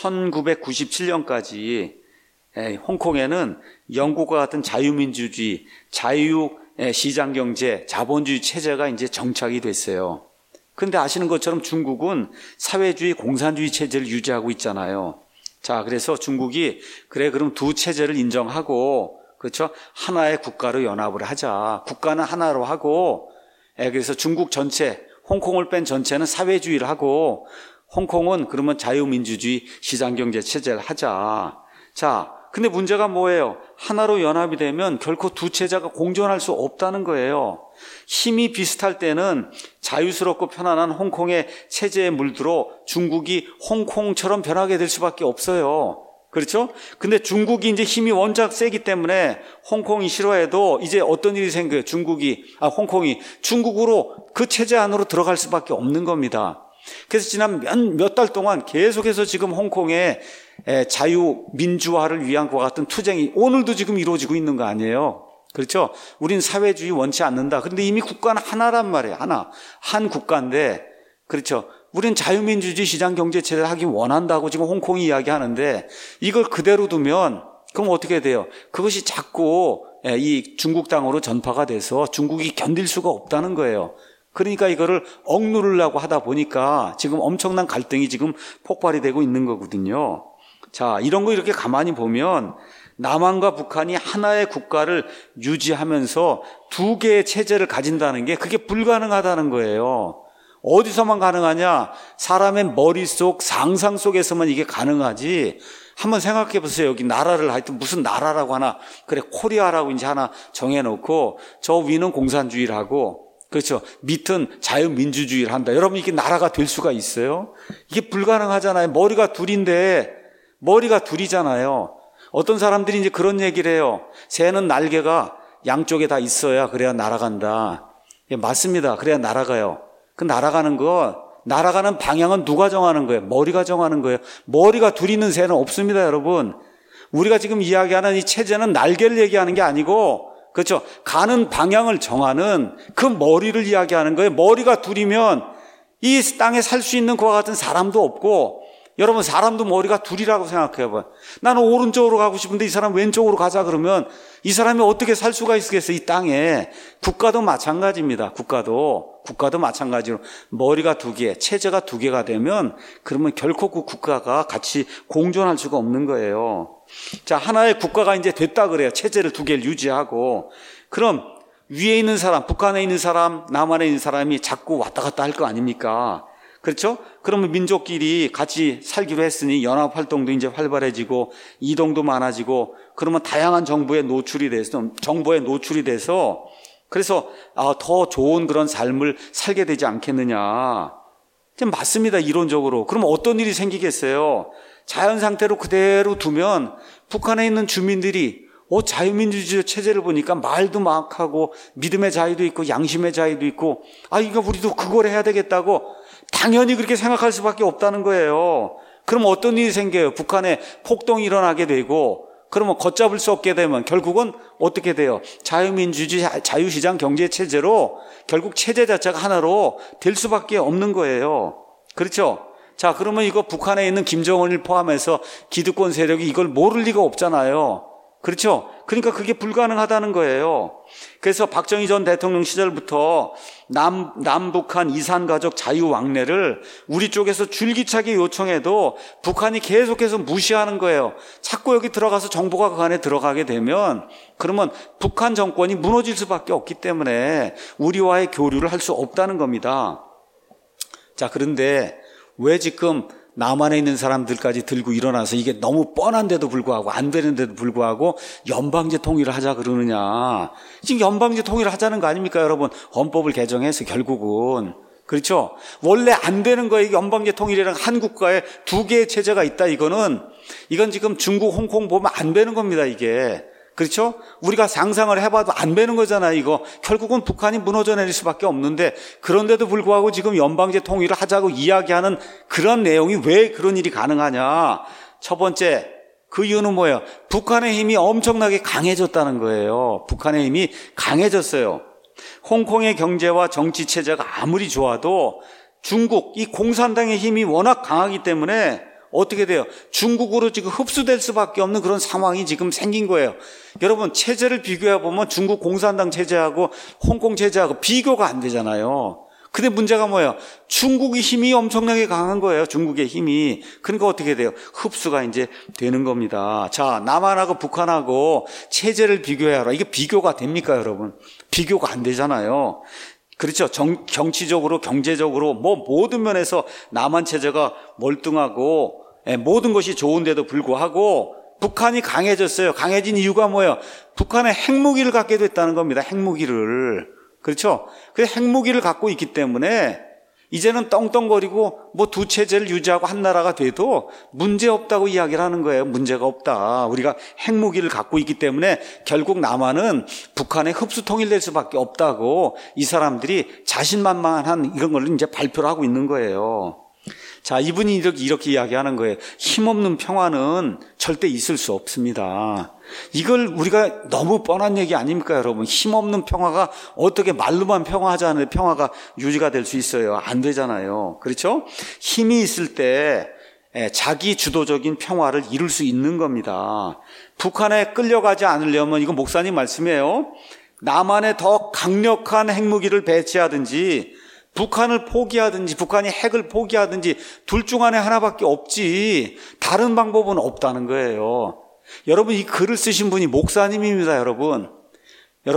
1997년까지 홍콩에는 영국과 같은 자유민주주의, 자유시장경제, 자본주의 체제가 이제 정착이 됐어요. 그런데 아시는 것처럼 중국은 사회주의, 공산주의 체제를 유지하고 있잖아요. 자, 그래서 중국이 그래, 그럼 두 체제를 인정하고, 그렇죠? 하나의 국가로 연합을 하자. 국가는 하나로 하고, 그래서 중국 전체, 홍콩을 뺀 전체는 사회주의를 하고, 홍콩은 그러면 자유민주주의 시장경제 체제를 하자. 자, 근데 문제가 뭐예요? 하나로 연합이 되면 결코 두 체제가 공존할 수 없다는 거예요. 힘이 비슷할 때는 자유스럽고 편안한 홍콩의 체제에 물들어 중국이 홍콩처럼 변하게 될 수밖에 없어요. 그렇죠? 근데 중국이 이제 힘이 원작 세기 때문에 홍콩이 싫어해도 이제 어떤 일이 생겨요? 홍콩이 중국으로 그 체제 안으로 들어갈 수밖에 없는 겁니다. 그래서 지난 몇 달 동안 계속해서 지금 홍콩의 자유민주화를 위한 것과 같은 투쟁이 오늘도 지금 이루어지고 있는 거 아니에요? 그렇죠? 우린 사회주의 원치 않는다. 그런데 이미 국가는 하나란 말이에요. 한 국가인데, 그렇죠? 우린 자유민주주의 시장경제체제를 하기 원한다고 지금 홍콩이 이야기하는데 이걸 그대로 두면 그럼 어떻게 돼요? 그것이 자꾸 이 중국 땅으로 전파가 돼서 중국이 견딜 수가 없다는 거예요. 그러니까 이거를 억누르려고 하다 보니까 지금 엄청난 갈등이 지금 폭발이 되고 있는 거거든요. 자, 이런 거 이렇게 가만히 보면 남한과 북한이 하나의 국가를 유지하면서 두 개의 체제를 가진다는 게 그게 불가능하다는 거예요. 어디서만 가능하냐? 사람의 머릿속, 상상 속에서만 이게 가능하지 한번 생각해 보세요. 여기 나라를 하여튼 무슨 나라라고 하나, 그래, 코리아라고 이제 하나 정해놓고, 저 위는 공산주의를 하고, 그렇죠. 밑은 자유민주주의를 한다. 여러분, 이게 나라가 될 수가 있어요? 이게 불가능하잖아요. 머리가 둘이잖아요. 어떤 사람들이 이제 그런 얘기를 해요. 새는 날개가 양쪽에 다 있어야 그래야 날아간다. 예, 맞습니다. 그래야 날아가요. 그 날아가는 방향은 누가 정하는 거예요? 머리가 정하는 거예요. 머리가 둘 있는 새는 없습니다, 여러분. 우리가 지금 이야기하는 이 체제는 날개를 얘기하는 게 아니고, 그렇죠. 가는 방향을 정하는 그 머리를 이야기하는 거예요. 머리가 둘이면 이 땅에 살 수 있는 그와 같은 사람도 없고, 여러분, 사람도 머리가 둘이라고 생각해봐요. 나는 오른쪽으로 가고 싶은데 이 사람 왼쪽으로 가자 그러면 이 사람이 어떻게 살 수가 있겠어요, 이 땅에. 국가도 마찬가지입니다. 국가도 마찬가지로 머리가 두 개, 체제가 두 개가 되면 그러면 결코 그 국가가 같이 공존할 수가 없는 거예요. 자, 하나의 국가가 이제 됐다 그래요. 체제를 두 개를 유지하고. 그럼 위에 있는 사람, 북한에 있는 사람, 남한에 있는 사람이 자꾸 왔다 갔다 할 거 아닙니까? 그렇죠? 그러면 민족끼리 같이 살기로 했으니 연합활동도 이제 활발해지고 이동도 많아지고 그러면 다양한 정보에 노출이 돼서 그래서 더 좋은 그런 삶을 살게 되지 않겠느냐. 맞습니다. 이론적으로. 그럼 어떤 일이 생기겠어요? 자연 상태로 그대로 두면 북한에 있는 주민들이 자유민주주의 체제를 보니까 말도 막 하고 믿음의 자유도 있고 양심의 자유도 있고 이거 우리도 그걸 해야 되겠다고 당연히 그렇게 생각할 수밖에 없다는 거예요. 그럼 어떤 일이 생겨요? 북한에 폭동이 일어나게 되고 그러면 걷잡을 수 없게 되면 결국은 어떻게 돼요? 자유민주주의, 자유시장 경제 체제로 결국 체제 자체가 하나로 될 수밖에 없는 거예요. 그렇죠? 자, 그러면 이거 북한에 있는 김정은을 포함해서 기득권 세력이 이걸 모를 리가 없잖아요. 그렇죠? 그러니까 그게 불가능하다는 거예요. 그래서 박정희 전 대통령 시절부터 남북한 이산가족 자유왕래를 우리 쪽에서 줄기차게 요청해도 북한이 계속해서 무시하는 거예요. 자꾸 여기 들어가서 정보가 그 안에 들어가게 되면 그러면 북한 정권이 무너질 수밖에 없기 때문에 우리와의 교류를 할 수 없다는 겁니다. 자, 그런데 왜 지금 남한에 있는 사람들까지 들고 일어나서 이게 너무 뻔한데도 불구하고 안 되는데도 불구하고 연방제 통일을 하자 그러느냐. 지금 연방제 통일을 하자는 거 아닙니까, 여러분? 헌법을 개정해서 결국은. 그렇죠? 원래 안 되는 거예요. 연방제 통일이랑 한 국가에 두 개의 체제가 있다. 이건 지금 중국, 홍콩 보면 안 되는 겁니다, 이게. 그렇죠? 우리가 상상을 해봐도 안 되는 거잖아요, 이거. 결국은 북한이 무너져 내릴 수밖에 없는데, 그런데도 불구하고 지금 연방제 통일을 하자고 이야기하는 그런 내용이 왜 그런 일이 가능하냐? 첫 번째, 그 이유는 뭐예요? 북한의 힘이 엄청나게 강해졌다는 거예요. 북한의 힘이 강해졌어요. 홍콩의 경제와 정치 체제가 아무리 좋아도 중국, 이 공산당의 힘이 워낙 강하기 때문에 어떻게 돼요? 중국으로 지금 흡수될 수밖에 없는 그런 상황이 지금 생긴 거예요. 여러분, 체제를 비교해 보면 중국 공산당 체제하고 홍콩 체제하고 비교가 안 되잖아요. 근데 문제가 뭐예요? 중국의 힘이 엄청나게 강한 거예요. 중국의 힘이. 그러니까 어떻게 돼요? 흡수가 이제 되는 겁니다. 자, 남한하고 북한하고 체제를 비교해라. 이게 비교가 됩니까, 여러분? 비교가 안 되잖아요. 그렇죠. 정치적으로, 경제적으로, 모든 면에서 남한 체제가 멀뚱하고, 모든 것이 좋은데도 불구하고, 북한이 강해졌어요. 강해진 이유가 뭐예요? 북한에 핵무기를 갖게 됐다는 겁니다. 핵무기를. 그렇죠. 그 핵무기를 갖고 있기 때문에, 이제는 떵떵거리고, 두 체제를 유지하고 한 나라가 돼도 문제 없다고 이야기를 하는 거예요. 문제가 없다. 우리가 핵무기를 갖고 있기 때문에 결국 남한은 북한에 흡수 통일될 수밖에 없다고 이 사람들이 자신만만한 이런 걸 이제 발표를 하고 있는 거예요. 자, 이분이 이렇게 이야기하는 거예요. 힘없는 평화는 절대 있을 수 없습니다. 이걸 우리가 너무 뻔한 얘기 아닙니까, 여러분? 힘없는 평화가 어떻게 말로만 평화하지 않으면 평화가 유지가 될 수 있어요? 안 되잖아요. 그렇죠? 힘이 있을 때 자기 주도적인 평화를 이룰 수 있는 겁니다. 북한에 끌려가지 않으려면, 이건 목사님 말씀이에요. 남한에 더 강력한 핵무기를 배치하든지 북한을 포기하든지 북한이 핵을 포기하든지 둘 중 안에 하나밖에 없지 다른 방법은 없다는 거예요. 여러분, 이 글을 쓰신 분이 목사님입니다. 여러분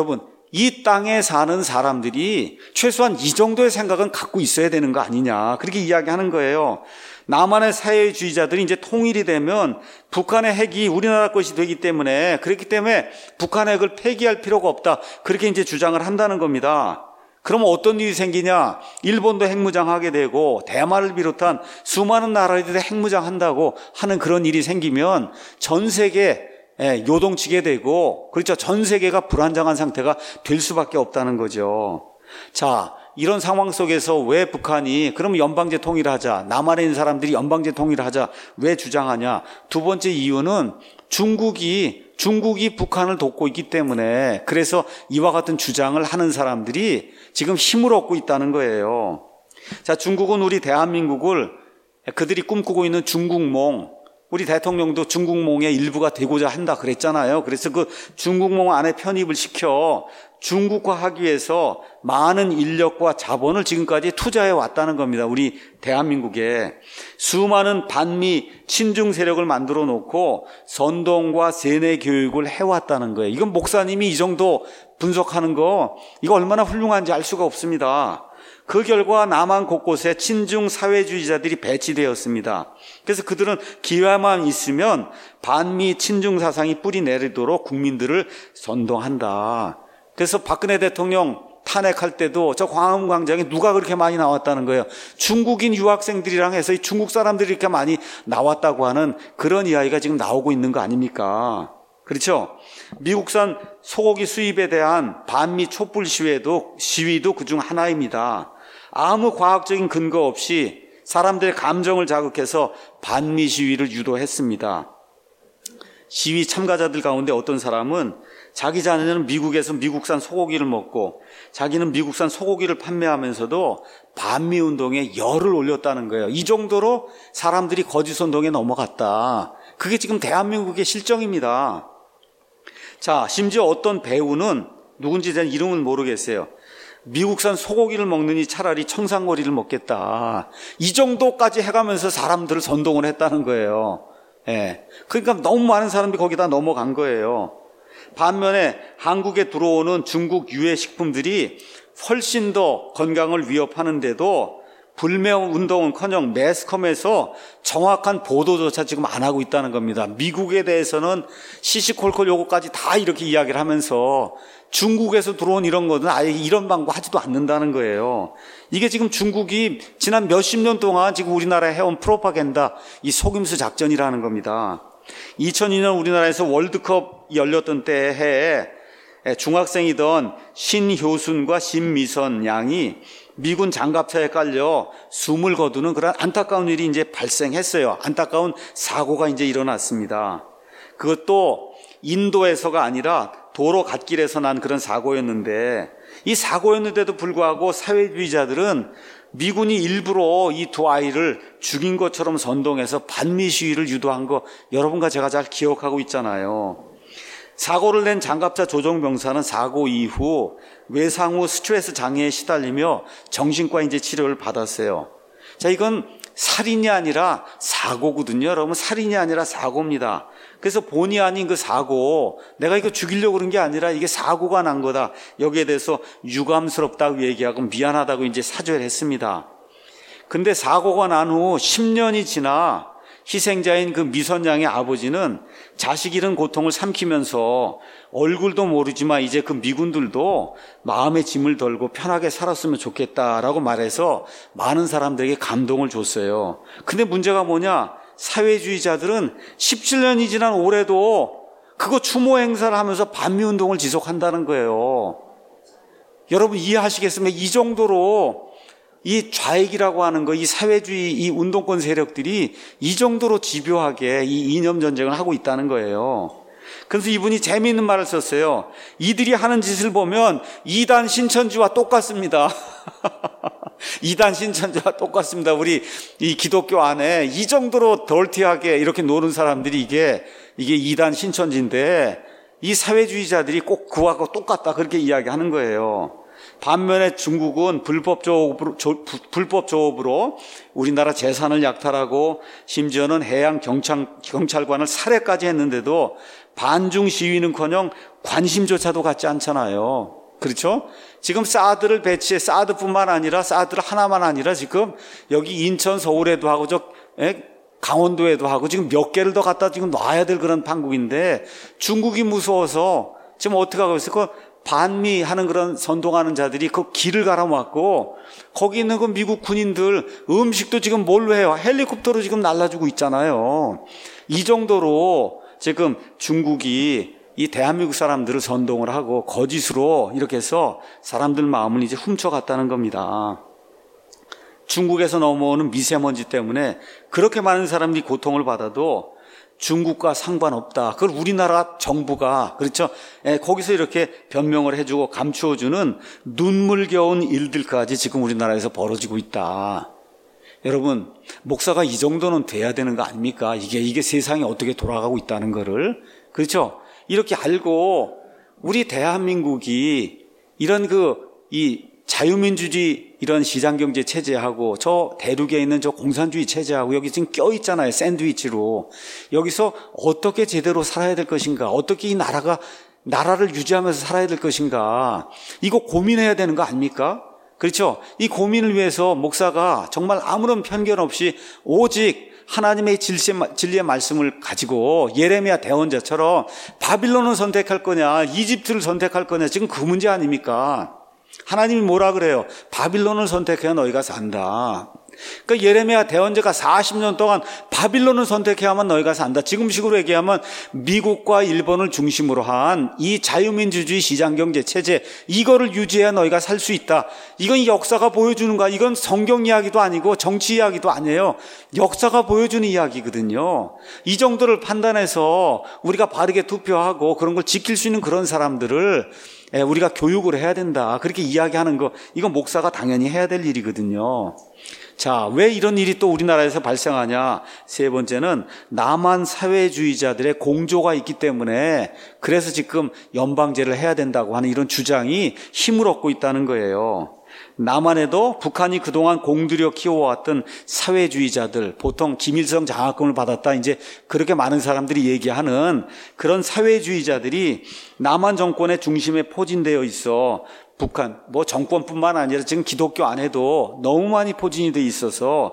이 땅에 사는 사람들이 최소한 이 정도의 생각은 갖고 있어야 되는 거 아니냐, 그렇게 이야기하는 거예요. 남한의 사회주의자들이 이제 통일이 되면 북한의 핵이 우리나라 것이 되기 때문에, 그렇기 때문에 북한 핵을 폐기할 필요가 없다, 그렇게 이제 주장을 한다는 겁니다. 그러면 어떤 일이 생기냐? 일본도 핵무장하게 되고 대만을 비롯한 수많은 나라들이 핵무장한다고 하는 그런 일이 생기면 전 세계 요동치게 되고, 그렇죠, 전 세계가 불안정한 상태가 될 수밖에 없다는 거죠. 자, 이런 상황 속에서 왜 북한이 그럼 연방제 통일하자, 남한에 있는 사람들이 연방제 통일하자 왜 주장하냐? 두 번째 이유는 중국이 북한을 돕고 있기 때문에, 그래서 이와 같은 주장을 하는 사람들이 지금 힘을 얻고 있다는 거예요. 자, 중국은 우리 대한민국을 그들이 꿈꾸고 있는 중국몽, 우리 대통령도 중국몽의 일부가 되고자 한다 그랬잖아요. 그래서 그 중국몽 안에 편입을 시켜 중국화하기 위해서 많은 인력과 자본을 지금까지 투자해 왔다는 겁니다. 우리 대한민국에 수많은 반미 친중 세력을 만들어 놓고 선동과 세뇌 교육을 해왔다는 거예요. 이건 목사님이 이 정도 분석하는 거, 이거 얼마나 훌륭한지 알 수가 없습니다. 그 결과 남한 곳곳에 친중 사회주의자들이 배치되었습니다. 그래서 그들은 기회만 있으면 반미 친중 사상이 뿌리 내리도록 국민들을 선동한다. 그래서 박근혜 대통령 탄핵할 때도 저 광화문 광장에 누가 그렇게 많이 나왔다는 거예요? 중국인 유학생들이랑 해서 이 중국 사람들이 이렇게 많이 나왔다고 하는 그런 이야기가 지금 나오고 있는 거 아닙니까? 그렇죠? 미국산 소고기 수입에 대한 반미 촛불 시위도 그중 하나입니다. 아무 과학적인 근거 없이 사람들의 감정을 자극해서 반미 시위를 유도했습니다. 시위 참가자들 가운데 어떤 사람은 자기 자녀는 미국에서 미국산 소고기를 먹고 자기는 미국산 소고기를 판매하면서도 반미 운동에 열을 올렸다는 거예요. 이 정도로 사람들이 거짓 운동에 넘어갔다. 그게 지금 대한민국의 실정입니다. 자, 심지어 어떤 배우는, 누군지 전 이름은 모르겠어요, 미국산 소고기를 먹느니 차라리 청산거리를 먹겠다, 이 정도까지 해가면서 사람들을 선동을 했다는 거예요. 그러니까 너무 많은 사람들이 거기다 넘어간 거예요. 반면에 한국에 들어오는 중국 유해 식품들이 훨씬 더 건강을 위협하는데도 불매운동은커녕 매스컴에서 정확한 보도조차 지금 안 하고 있다는 겁니다. 미국에 대해서는 시시콜콜 요거까지 다 이렇게 이야기를 하면서 중국에서 들어온 이런 거는 아예 이런 방법 하지도 않는다는 거예요. 이게 지금 중국이 지난 몇십 년 동안 지금 우리나라에 해온 프로파간다, 이 속임수 작전이라는 겁니다. 2002년 우리나라에서 월드컵 열렸던 때에 중학생이던 신효순과 신미선 양이 미군 장갑차에 깔려 숨을 거두는 그런 안타까운 일이 이제 발생했어요. 안타까운 사고가 이제 일어났습니다. 그것도 인도에서가 아니라 도로 갓길에서 난 그런 사고였는데, 이 사고였는데도 불구하고 사회주의자들은 미군이 일부러 이 두 아이를 죽인 것처럼 선동해서 반미 시위를 유도한 거 여러분과 제가 잘 기억하고 있잖아요. 사고를 낸 장갑차 조종병사는 사고 이후 외상후 스트레스 장애에 시달리며 정신과 이제 치료를 받았어요. 자, 이건 살인이 아니라 사고거든요. 여러분, 살인이 아니라 사고입니다. 그래서 본의 아닌 그 사고, 내가 이거 죽이려고 그런 게 아니라 이게 사고가 난 거다, 여기에 대해서 유감스럽다고 얘기하고 미안하다고 이제 사죄를 했습니다. 근데 사고가 난 후 10년이 지나 희생자인 그 미선 양의 아버지는 자식 잃은 고통을 삼키면서 얼굴도 모르지만 이제 그 미군들도 마음의 짐을 덜고 편하게 살았으면 좋겠다라고 말해서 많은 사람들에게 감동을 줬어요. 근데 문제가 뭐냐? 사회주의자들은 17년이 지난 올해도 그거 추모 행사를 하면서 반미운동을 지속한다는 거예요. 여러분 이해하시겠습니까? 이 정도로 이 좌익이라고 하는 거, 이 사회주의, 이 운동권 세력들이 이 정도로 집요하게 이 이념 전쟁을 하고 있다는 거예요. 그래서 이분이 재미있는 말을 썼어요. 이들이 하는 짓을 보면 이단 신천지와 똑같습니다. 이단 신천지와 똑같습니다. 우리 이 기독교 안에 이 정도로 덜티하게 이렇게 노는 사람들이 이게 이단 신천지인데, 이 사회주의자들이 꼭 그와 똑같다, 그렇게 이야기하는 거예요. 반면에 중국은 불법 조업으로 우리나라 재산을 약탈하고 심지어는 해양 경찰관을 살해까지 했는데도 반중 시위는커녕 관심조차도 갖지 않잖아요. 그렇죠? 지금 사드를 배치해, 사드뿐만 아니라, 사드를 하나만 아니라 지금 여기 인천, 서울에도 하고, 강원도에도 하고, 지금 몇 개를 더 갖다 지금 놔야 될 그런 판국인데, 중국이 무서워서 지금 어떻게 하고 있어요? 그 반미 하는 그런 선동하는 자들이 그 길을 갈아막고, 거기 있는 그 미국 군인들 음식도 지금 뭘로 해요? 헬리콥터로 지금 날라주고 있잖아요. 이 정도로 지금 중국이 이 대한민국 사람들을 선동을 하고 거짓으로 이렇게 해서 사람들 마음을 이제 훔쳐갔다는 겁니다. 중국에서 넘어오는 미세먼지 때문에 그렇게 많은 사람들이 고통을 받아도 중국과 상관없다. 그걸 우리나라 정부가, 그렇죠? 거기서 이렇게 변명을 해주고 감추어주는 눈물겨운 일들까지 지금 우리나라에서 벌어지고 있다. 여러분, 목사가 이 정도는 돼야 되는 거 아닙니까? 이게 세상이 어떻게 돌아가고 있다는 거를. 그렇죠? 이렇게 알고 우리 대한민국이 이런 이 자유민주주의 이런 시장경제 체제하고 저 대륙에 있는 저 공산주의 체제하고 여기 지금 껴있잖아요. 샌드위치로. 여기서 어떻게 제대로 살아야 될 것인가? 어떻게 이 나라를 유지하면서 살아야 될 것인가? 이거 고민해야 되는 거 아닙니까? 그렇죠? 이 고민을 위해서 목사가 정말 아무런 편견 없이 오직 하나님의 진리의 말씀을 가지고 예레미야 대언자처럼 바빌론을 선택할 거냐, 이집트를 선택할 거냐, 지금 그 문제 아닙니까? 하나님이 뭐라 그래요? 바빌론을 선택해야 너희가 산다. 그러니까 예레미야 대언자가 40년 동안 바빌론을 선택해야만 너희가 산다. 지금식으로 얘기하면 미국과 일본을 중심으로 한 이 자유민주주의 시장경제 체제, 이거를 유지해야 너희가 살 수 있다. 이건 역사가 보여주는 거야. 이건 성경 이야기도 아니고 정치 이야기도 아니에요. 역사가 보여주는 이야기거든요. 이 정도를 판단해서 우리가 바르게 투표하고 그런 걸 지킬 수 있는 그런 사람들을 우리가 교육을 해야 된다. 그렇게 이야기하는 거, 이건 목사가 당연히 해야 될 일이거든요. 자, 왜 이런 일이 또 우리나라에서 발생하냐? 세 번째는 남한 사회주의자들의 공조가 있기 때문에 그래서 지금 연방제를 해야 된다고 하는 이런 주장이 힘을 얻고 있다는 거예요. 남한에도 북한이 그동안 공들여 키워왔던 사회주의자들, 보통 김일성 장학금을 받았다, 이제 그렇게 많은 사람들이 얘기하는 그런 사회주의자들이 남한 정권의 중심에 포진되어 있어. 북한, 정권뿐만 아니라 지금 기독교 안에도 너무 많이 포진이 돼 있어서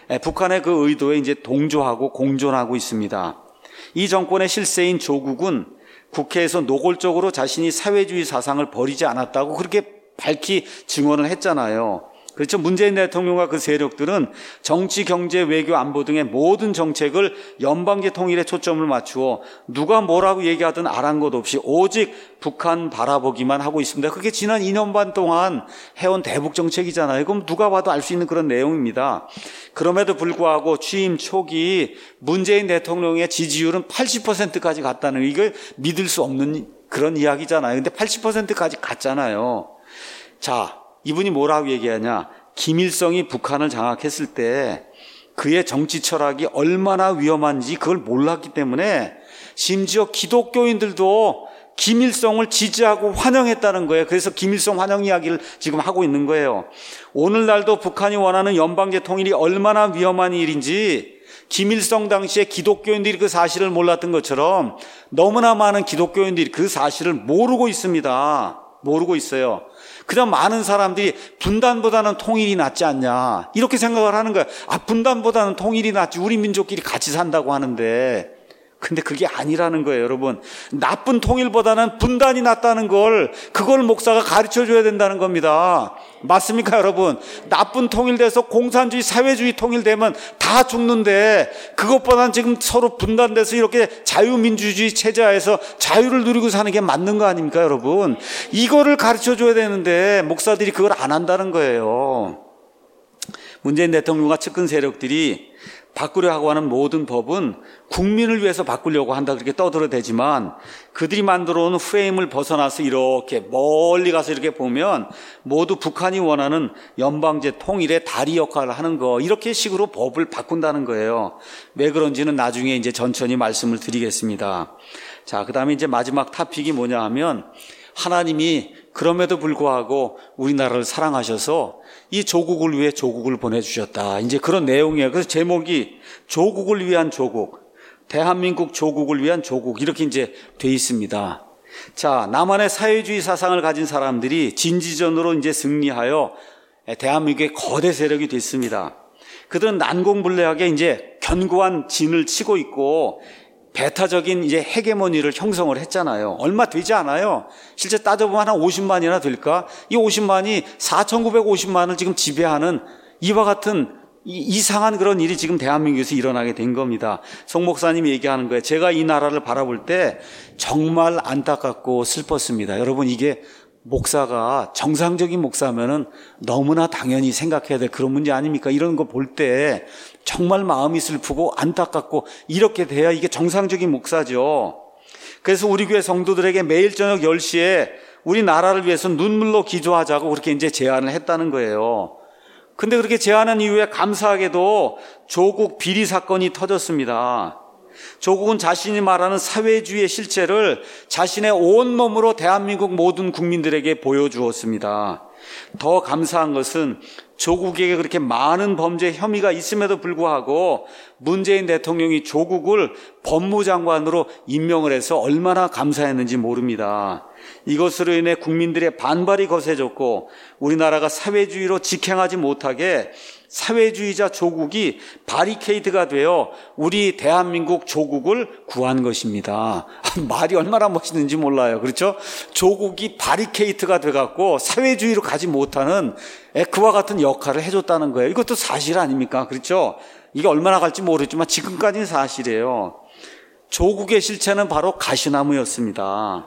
북한의 그 의도에 이제 동조하고 공존하고 있습니다. 이 정권의 실세인 조국은 국회에서 노골적으로 자신이 사회주의 사상을 버리지 않았다고 그렇게 밝히 증언을 했잖아요. 그렇죠. 문재인 대통령과 그 세력들은 정치, 경제, 외교, 안보 등의 모든 정책을 연방제 통일에 초점을 맞추어 누가 뭐라고 얘기하든 아랑곳 없이 오직 북한 바라보기만 하고 있습니다. 그게 지난 2년 반 동안 해온 대북 정책이잖아요. 그럼 누가 봐도 알 수 있는 그런 내용입니다. 그럼에도 불구하고 취임 초기 문재인 대통령의 지지율은 80%까지 갔다는, 이걸 믿을 수 없는 그런 이야기잖아요. 근데 80%까지 갔잖아요. 자, 이분이 뭐라고 얘기하냐? 김일성이 북한을 장악했을 때 그의 정치 철학이 얼마나 위험한지 그걸 몰랐기 때문에 심지어 기독교인들도 김일성을 지지하고 환영했다는 거예요. 그래서 김일성 환영 이야기를 지금 하고 있는 거예요. 오늘날도 북한이 원하는 연방제 통일이 얼마나 위험한 일인지 김일성 당시에 기독교인들이 그 사실을 몰랐던 것처럼 너무나 많은 기독교인들이 그 사실을 모르고 있습니다. 모르고 있어요. 그냥 많은 사람들이 분단보다는 통일이 낫지 않냐 이렇게 생각을 하는 거야. 분단보다는 통일이 낫지, 우리 민족끼리 같이 산다고 하는데, 근데 그게 아니라는 거예요. 여러분, 나쁜 통일보다는 분단이 낫다는 걸, 그걸 목사가 가르쳐줘야 된다는 겁니다. 맞습니까 여러분? 나쁜 통일돼서 공산주의 사회주의 통일되면 다 죽는데 그것보다는 지금 서로 분단돼서 이렇게 자유민주주의 체제하에서 자유를 누리고 사는 게 맞는 거 아닙니까 여러분? 이거를 가르쳐줘야 되는데 목사들이 그걸 안 한다는 거예요. 문재인 대통령과 측근 세력들이 바꾸려 하고 하는 모든 법은 국민을 위해서 바꾸려고 한다 그렇게 떠들어대지만, 그들이 만들어 온 프레임을 벗어나서 이렇게 멀리 가서 이렇게 보면 모두 북한이 원하는 연방제 통일의 다리 역할을 하는 거, 이렇게 식으로 법을 바꾼다는 거예요. 왜 그런지는 나중에 이제 천천히 말씀을 드리겠습니다. 자, 그 다음에 이제 마지막 토픽이 뭐냐 하면, 하나님이 그럼에도 불구하고 우리나라를 사랑하셔서 이 조국을 위해 조국을 보내주셨다. 이제 그런 내용이에요. 그래서 제목이 조국을 위한 조국, 대한민국 조국을 위한 조국, 이렇게 이제 돼 있습니다. 자, 남한의 사회주의 사상을 가진 사람들이 진지전으로 이제 승리하여 대한민국의 거대 세력이 됐습니다. 그들은 난공불락하게 이제 견고한 진을 치고 있고 배타적인 이제 헤게모니를 형성을 했잖아요. 얼마 되지 않아요. 실제 따져보면 한 50만이나 될까? 이 50만이 4,950만을 지금 지배하는 이와 같은 이상한 그런 일이 지금 대한민국에서 일어나게 된 겁니다. 송 목사님이 얘기하는 거예요. 제가 이 나라를 바라볼 때 정말 안타깝고 슬펐습니다. 여러분, 이게 목사가 정상적인 목사면은 너무나 당연히 생각해야 될 그런 문제 아닙니까? 이런 거 볼 때 정말 마음이 슬프고 안타깝고 이렇게 돼야 이게 정상적인 목사죠. 그래서 우리 교회 성도들에게 매일 저녁 10시에 우리 나라를 위해서 눈물로 기도하자고 그렇게 이제 제안을 했다는 거예요. 근데 그렇게 제안한 이후에 감사하게도 조국 비리 사건이 터졌습니다. 조국은 자신이 말하는 사회주의의 실체를 자신의 온몸으로 대한민국 모든 국민들에게 보여주었습니다. 더 감사한 것은 조국에게 그렇게 많은 범죄 혐의가 있음에도 불구하고 문재인 대통령이 조국을 법무장관으로 임명을 해서 얼마나 감사했는지 모릅니다. 이것으로 인해 국민들의 반발이 거세졌고 우리나라가 사회주의로 직행하지 못하게 사회주의자 조국이 바리케이드가 되어 우리 대한민국 조국을 구한 것입니다. 말이 얼마나 멋있는지 몰라요. 그렇죠? 조국이 바리케이트가 돼갖고 사회주의로 가지 못하는 그와 같은 역할을 해줬다는 거예요. 이것도 사실 아닙니까? 그렇죠? 이게 얼마나 갈지 모르겠지만 지금까지는 사실이에요. 조국의 실체는 바로 가시나무였습니다.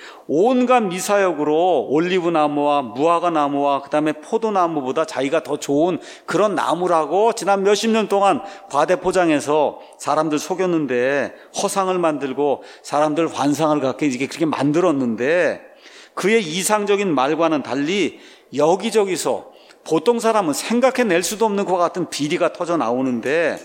온갖 미사역으로 올리브나무와 무화과나무와 그다음에 포도나무보다 자기가 더 좋은 그런 나무라고 지난 몇십 년 동안 과대포장해서 사람들 속였는데 허상을 만들고 사람들 환상을 갖게 이렇게 그렇게 만들었는데 그의 이상적인 말과는 달리 여기저기서 보통 사람은 생각해낼 수도 없는 것과 같은 비리가 터져 나오는데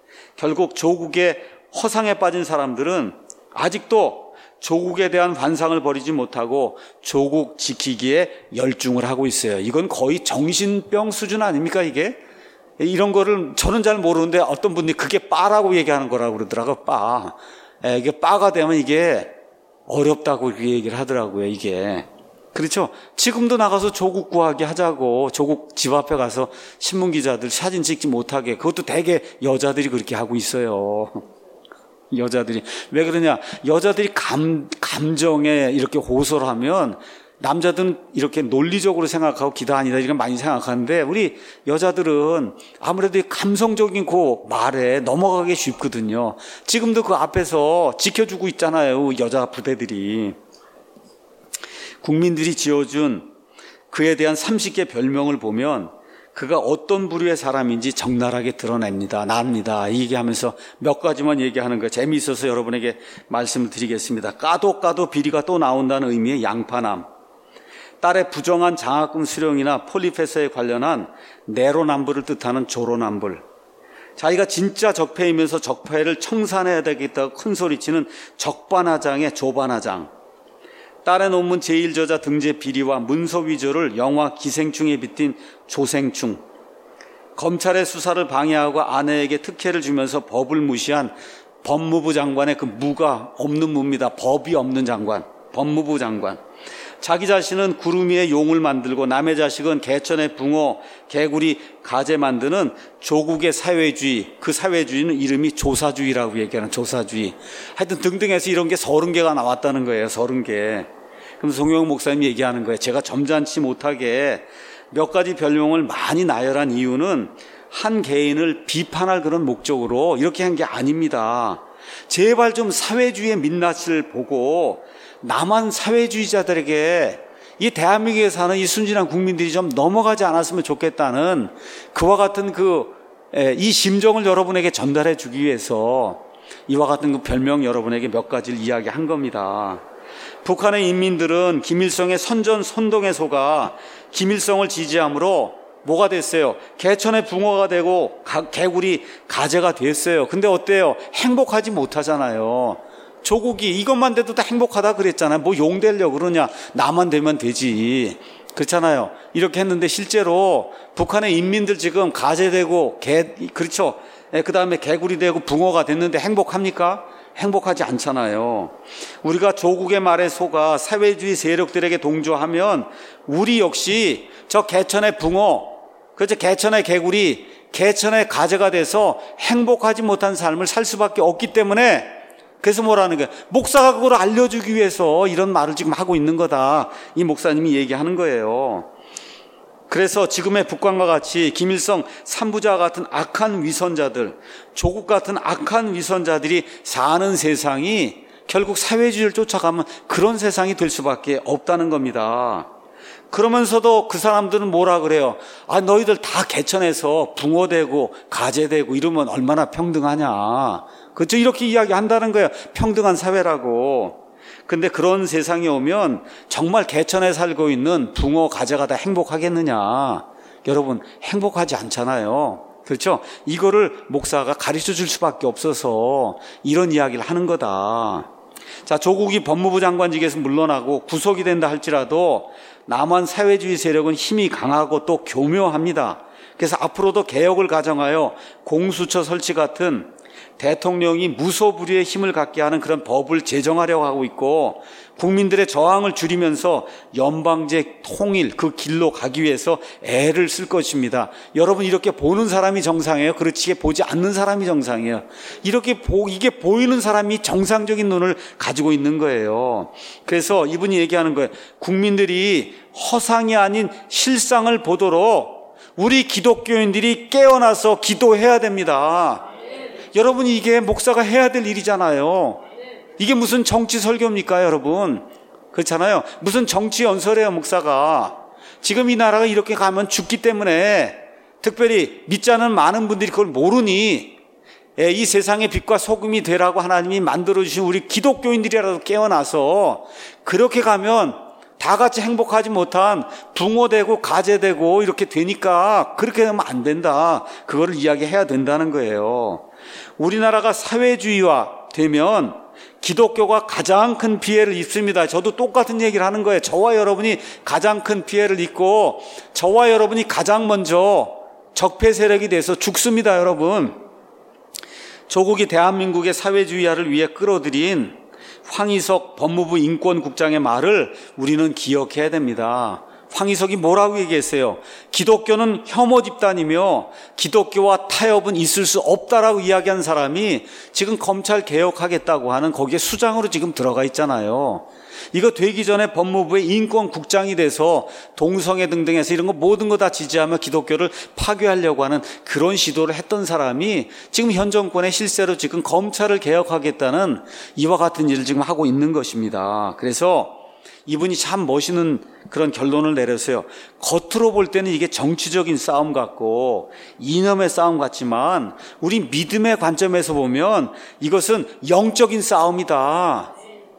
결국 조국의 허상에 빠진 사람들은 아직도 조국에 대한 환상을 버리지 못하고 조국 지키기에 열중을 하고 있어요. 이건 거의 정신병 수준 아닙니까 이게? 이런 거를 저는 잘 모르는데 어떤 분이 그게 빠라고 얘기하는 거라고 그러더라고요. 빠. 이게 빠가 되면 이게 어렵다고 이렇게 얘기를 하더라고요. 이게. 그렇죠? 지금도 나가서 조국 구하게 하자고 조국 집 앞에 가서 신문기자들 사진 찍지 못하게 그것도 대개 여자들이 그렇게 하고 있어요. 여자들이. 왜 그러냐? 여자들이 감정에 이렇게 호소를 하면 남자들은 이렇게 논리적으로 생각하고 기다 아니다 이런 많이 생각하는데 우리 여자들은 아무래도 감성적인 그 말에 넘어가기 쉽거든요. 지금도 그 앞에서 지켜주고 있잖아요. 여자 부대들이. 국민들이 지어준 그에 대한 30개 별명을 보면 그가 어떤 부류의 사람인지 적나라하게 드러냅니다. 납니다. 얘기하면서 몇 가지만 얘기하는 거예요. 재미있어서 여러분에게 말씀을 드리겠습니다. 까도 비리가 또 나온다는 의미의 양파남. 딸의 부정한 장학금 수령이나 폴리페서에 관련한 내로남불을 뜻하는 조로남불. 자기가 진짜 적폐이면서 적폐를 청산해야 되겠다고 큰소리치는 적반하장의 조반하장. 딸의 논문 제1저자 등재 비리와 문서 위조를 영화 기생충에 빗댄 조생충. 검찰의 수사를 방해하고 아내에게 특혜를 주면서 법을 무시한 법무부 장관의 그 무가 없는 무입니다. 법이 없는 장관, 법무부 장관. 자기 자신은 구름 위에 용을 만들고 남의 자식은 개천의 붕어, 개구리, 가재 만드는 조국의 사회주의. 그 사회주의는 이름이 조사주의라고 얘기하는 조사주의. 하여튼 등등해서 이런 게 30개가 나왔다는 거예요. 30개. 그럼 송영훈 목사님이 얘기하는 거예요. 제가 점잖지 못하게 몇 가지 별명을 많이 나열한 이유는 한 개인을 비판할 그런 목적으로 이렇게 한 게 아닙니다. 제발 좀 사회주의의 민낯을 보고 남한 사회주의자들에게 이 대한민국에 사는 이 순진한 국민들이 좀 넘어가지 않았으면 좋겠다는 그와 같은 이 심정을 여러분에게 전달해 주기 위해서 이와 같은 그 별명 여러분에게 몇 가지를 이야기한 겁니다. 북한의 인민들은 김일성의 선전 선동에 속아 김일성을 지지함으로 뭐가 됐어요? 개천의 붕어가 되고 개구리 가재가 됐어요. 근데 어때요? 행복하지 못하잖아요. 조국이 이것만 돼도 다 행복하다 그랬잖아요. 뭐 용되려고 그러냐? 나만 되면 되지. 그렇잖아요. 이렇게 했는데 실제로 북한의 인민들 지금 가재 되고 그렇죠. 그 다음에 개구리 되고 붕어가 됐는데 행복합니까? 행복하지 않잖아요. 우리가 조국의 말에 속아 사회주의 세력들에게 동조하면 우리 역시 저 개천의 붕어, 그저 개천의 개구리, 개천의 가재가 돼서 행복하지 못한 삶을 살 수밖에 없기 때문에, 그래서 뭐라는 거예요? 목사가 그걸 알려주기 위해서 이런 말을 지금 하고 있는 거다. 이 목사님이 얘기하는 거예요. 그래서 지금의 북한과 같이 김일성 삼부자 같은 악한 위선자들, 조국 같은 악한 위선자들이 사는 세상이 결국 사회주의를 쫓아가면 그런 세상이 될 수밖에 없다는 겁니다. 그러면서도 그 사람들은 뭐라 그래요? 아, 너희들 다 개천에서 붕어되고 가재되고 이러면 얼마나 평등하냐. 그렇죠? 이렇게 이야기한다는 거예요. 평등한 사회라고. 근데 그런 세상이 오면 정말 개천에 살고 있는 붕어, 가재가 다 행복하겠느냐? 여러분, 행복하지 않잖아요. 그렇죠? 이거를 목사가 가르쳐 줄 수밖에 없어서 이런 이야기를 하는 거다. 자, 조국이 법무부 장관직에서 물러나고 구속이 된다 할지라도 남한 사회주의 세력은 힘이 강하고 또 교묘합니다. 그래서 앞으로도 개혁을 가정하여 공수처 설치 같은 대통령이 무소불위의 힘을 갖게 하는 그런 법을 제정하려고 하고 있고, 국민들의 저항을 줄이면서 연방제 통일 그 길로 가기 위해서 애를 쓸 것입니다. 여러분, 이렇게 보는 사람이 정상이에요? 그렇지 보지 않는 사람이 정상이에요? 이게 보이는 사람이 정상적인 눈을 가지고 있는 거예요. 그래서 이분이 얘기하는 거예요. 국민들이 허상이 아닌 실상을 보도록 우리 기독교인들이 깨어나서 기도해야 됩니다. 여러분, 이게 목사가 해야 될 일이잖아요. 이게 무슨 정치 설교입니까, 여러분? 그렇잖아요. 무슨 정치 연설이에요, 목사가. 지금 이 나라가 이렇게 가면 죽기 때문에, 특별히 믿지 않은 많은 분들이 그걸 모르니, 이 세상의 빛과 소금이 되라고 하나님이 만들어주신 우리 기독교인들이라도 깨어나서 그렇게 가면 다 같이 행복하지 못한 붕어되고 가재되고 이렇게 되니까 그렇게 하면 안 된다. 그거를 이야기해야 된다는 거예요. 우리나라가 사회주의화 되면 기독교가 가장 큰 피해를 입습니다. 저도 똑같은 얘기를 하는 거예요. 저와 여러분이 가장 큰 피해를 입고 저와 여러분이 가장 먼저 적폐 세력이 돼서 죽습니다, 여러분. 조국이 대한민국의 사회주의화를 위해 끌어들인 황희석 법무부 인권국장의 말을 우리는 기억해야 됩니다. 황희석이 뭐라고 얘기했어요? 기독교는 혐오 집단이며 기독교와 타협은 있을 수 없다라고 이야기한 사람이 지금 검찰 개혁하겠다고 하는 거기에 수장으로 지금 들어가 있잖아요. 이거 되기 전에 법무부의 인권국장이 돼서 동성애 등등해서 이런 거 모든 거 다 지지하며 기독교를 파괴하려고 하는 그런 시도를 했던 사람이 지금 현 정권의 실세로 지금 검찰을 개혁하겠다는 이와 같은 일을 지금 하고 있는 것입니다. 그래서 이분이 참 멋있는 그런 결론을 내렸어요. 겉으로 볼 때는 이게 정치적인 싸움 같고 이념의 싸움 같지만 우리 믿음의 관점에서 보면 이것은 영적인 싸움이다.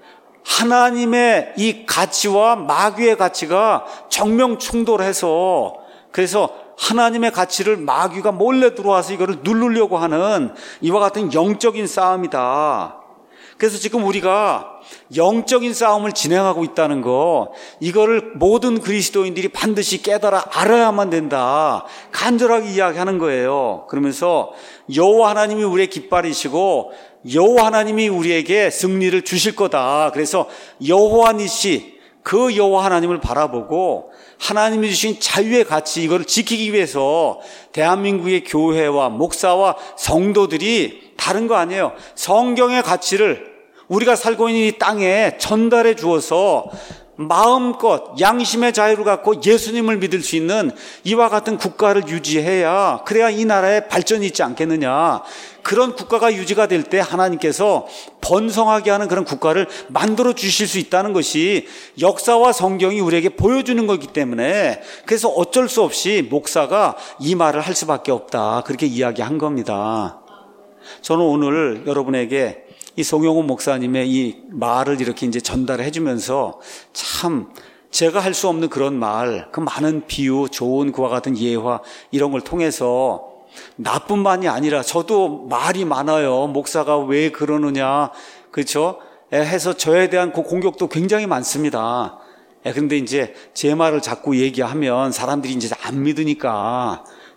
하나님의 이 가치와 마귀의 가치가 정면 충돌해서, 그래서 하나님의 가치를 마귀가 몰래 들어와서 이거를 누르려고 하는 이와 같은 영적인 싸움이다. 그래서 지금 우리가 영적인 싸움을 진행하고 있다는 거, 이거를 모든 그리스도인들이 반드시 깨달아 알아야만 된다. 간절하게 이야기하는 거예요. 그러면서 여호와 하나님이 우리의 깃발이시고 여호와 하나님이 우리에게 승리를 주실 거다. 그래서 여호와 니시, 그 여호와 하나님을 바라보고 하나님이 주신 자유의 가치, 이걸 지키기 위해서 대한민국의 교회와 목사와 성도들이 다른 거 아니에요. 성경의 가치를 우리가 살고 있는 이 땅에 전달해 주어서 마음껏 양심의 자유를 갖고 예수님을 믿을 수 있는 이와 같은 국가를 유지해야, 그래야 이 나라에 발전이 있지 않겠느냐. 그런 국가가 유지가 될 때 하나님께서 번성하게 하는 그런 국가를 만들어 주실 수 있다는 것이 역사와 성경이 우리에게 보여주는 거기 때문에, 그래서 어쩔 수 없이 목사가 이 말을 할 수밖에 없다. 그렇게 이야기한 겁니다. 저는 오늘 여러분에게 이 송영훈 목사님의 이 말을 이렇게 이제 전달해 주면서 참 제가 할 수 없는 그런 말, 그 많은 비유, 좋은 그와 같은 예화 이런 걸 통해서 나뿐만이 아니라 저도 말이 많아요. 목사가 왜 그러느냐, 그렇죠? 해서 저에 대한 그 공격도 굉장히 많습니다. 그런데 이제 제 말을 자꾸 얘기하면 사람들이 이제 안 믿으니까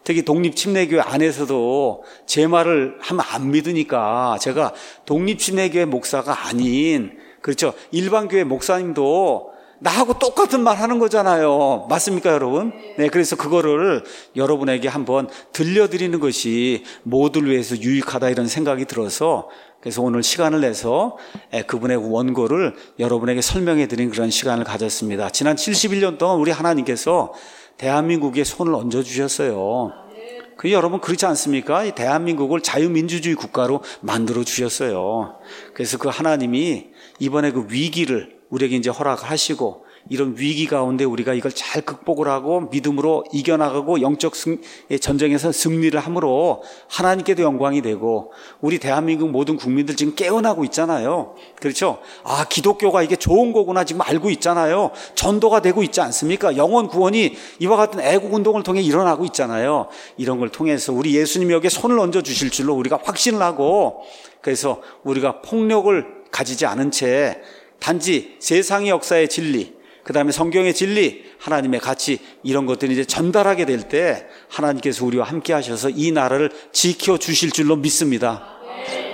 특히 독립침례교회 안에서도 제 말을 하면 안 믿으니까 제가 독립침례교회 목사가 아닌, 그렇죠, 일반교회 목사님도 나하고 똑같은 말 하는 거잖아요. 맞습니까, 여러분? 네, 그래서 그거를 여러분에게 한번 들려드리는 것이 모두를 위해서 유익하다 이런 생각이 들어서, 그래서 오늘 시간을 내서 그분의 원고를 여러분에게 설명해 드린 그런 시간을 가졌습니다. 지난 71년 동안 우리 하나님께서 대한민국에 손을 얹어 주셨어요. 그 여러분 그렇지 않습니까? 이 대한민국을 자유민주주의 국가로 만들어 주셨어요. 그래서 그 하나님이 이번에 그 위기를 우리에게 이제 허락하시고, 이런 위기 가운데 우리가 이걸 잘 극복을 하고 믿음으로 이겨나가고 영적 전쟁에서 승리를 함으로 하나님께도 영광이 되고, 우리 대한민국 모든 국민들 지금 깨어나고 있잖아요. 그렇죠? 아, 기독교가 이게 좋은 거구나 지금 알고 있잖아요. 전도가 되고 있지 않습니까? 영혼 구원이 이와 같은 애국 운동을 통해 일어나고 있잖아요. 이런 걸 통해서 우리 예수님이 여기에 손을 얹어 주실 줄로 우리가 확신을 하고, 그래서 우리가 폭력을 가지지 않은 채 단지 세상의 역사의 진리, 그 다음에 성경의 진리, 하나님의 가치, 이런 것들이 이제 전달하게 될 때 하나님께서 우리와 함께 하셔서 이 나라를 지켜주실 줄로 믿습니다.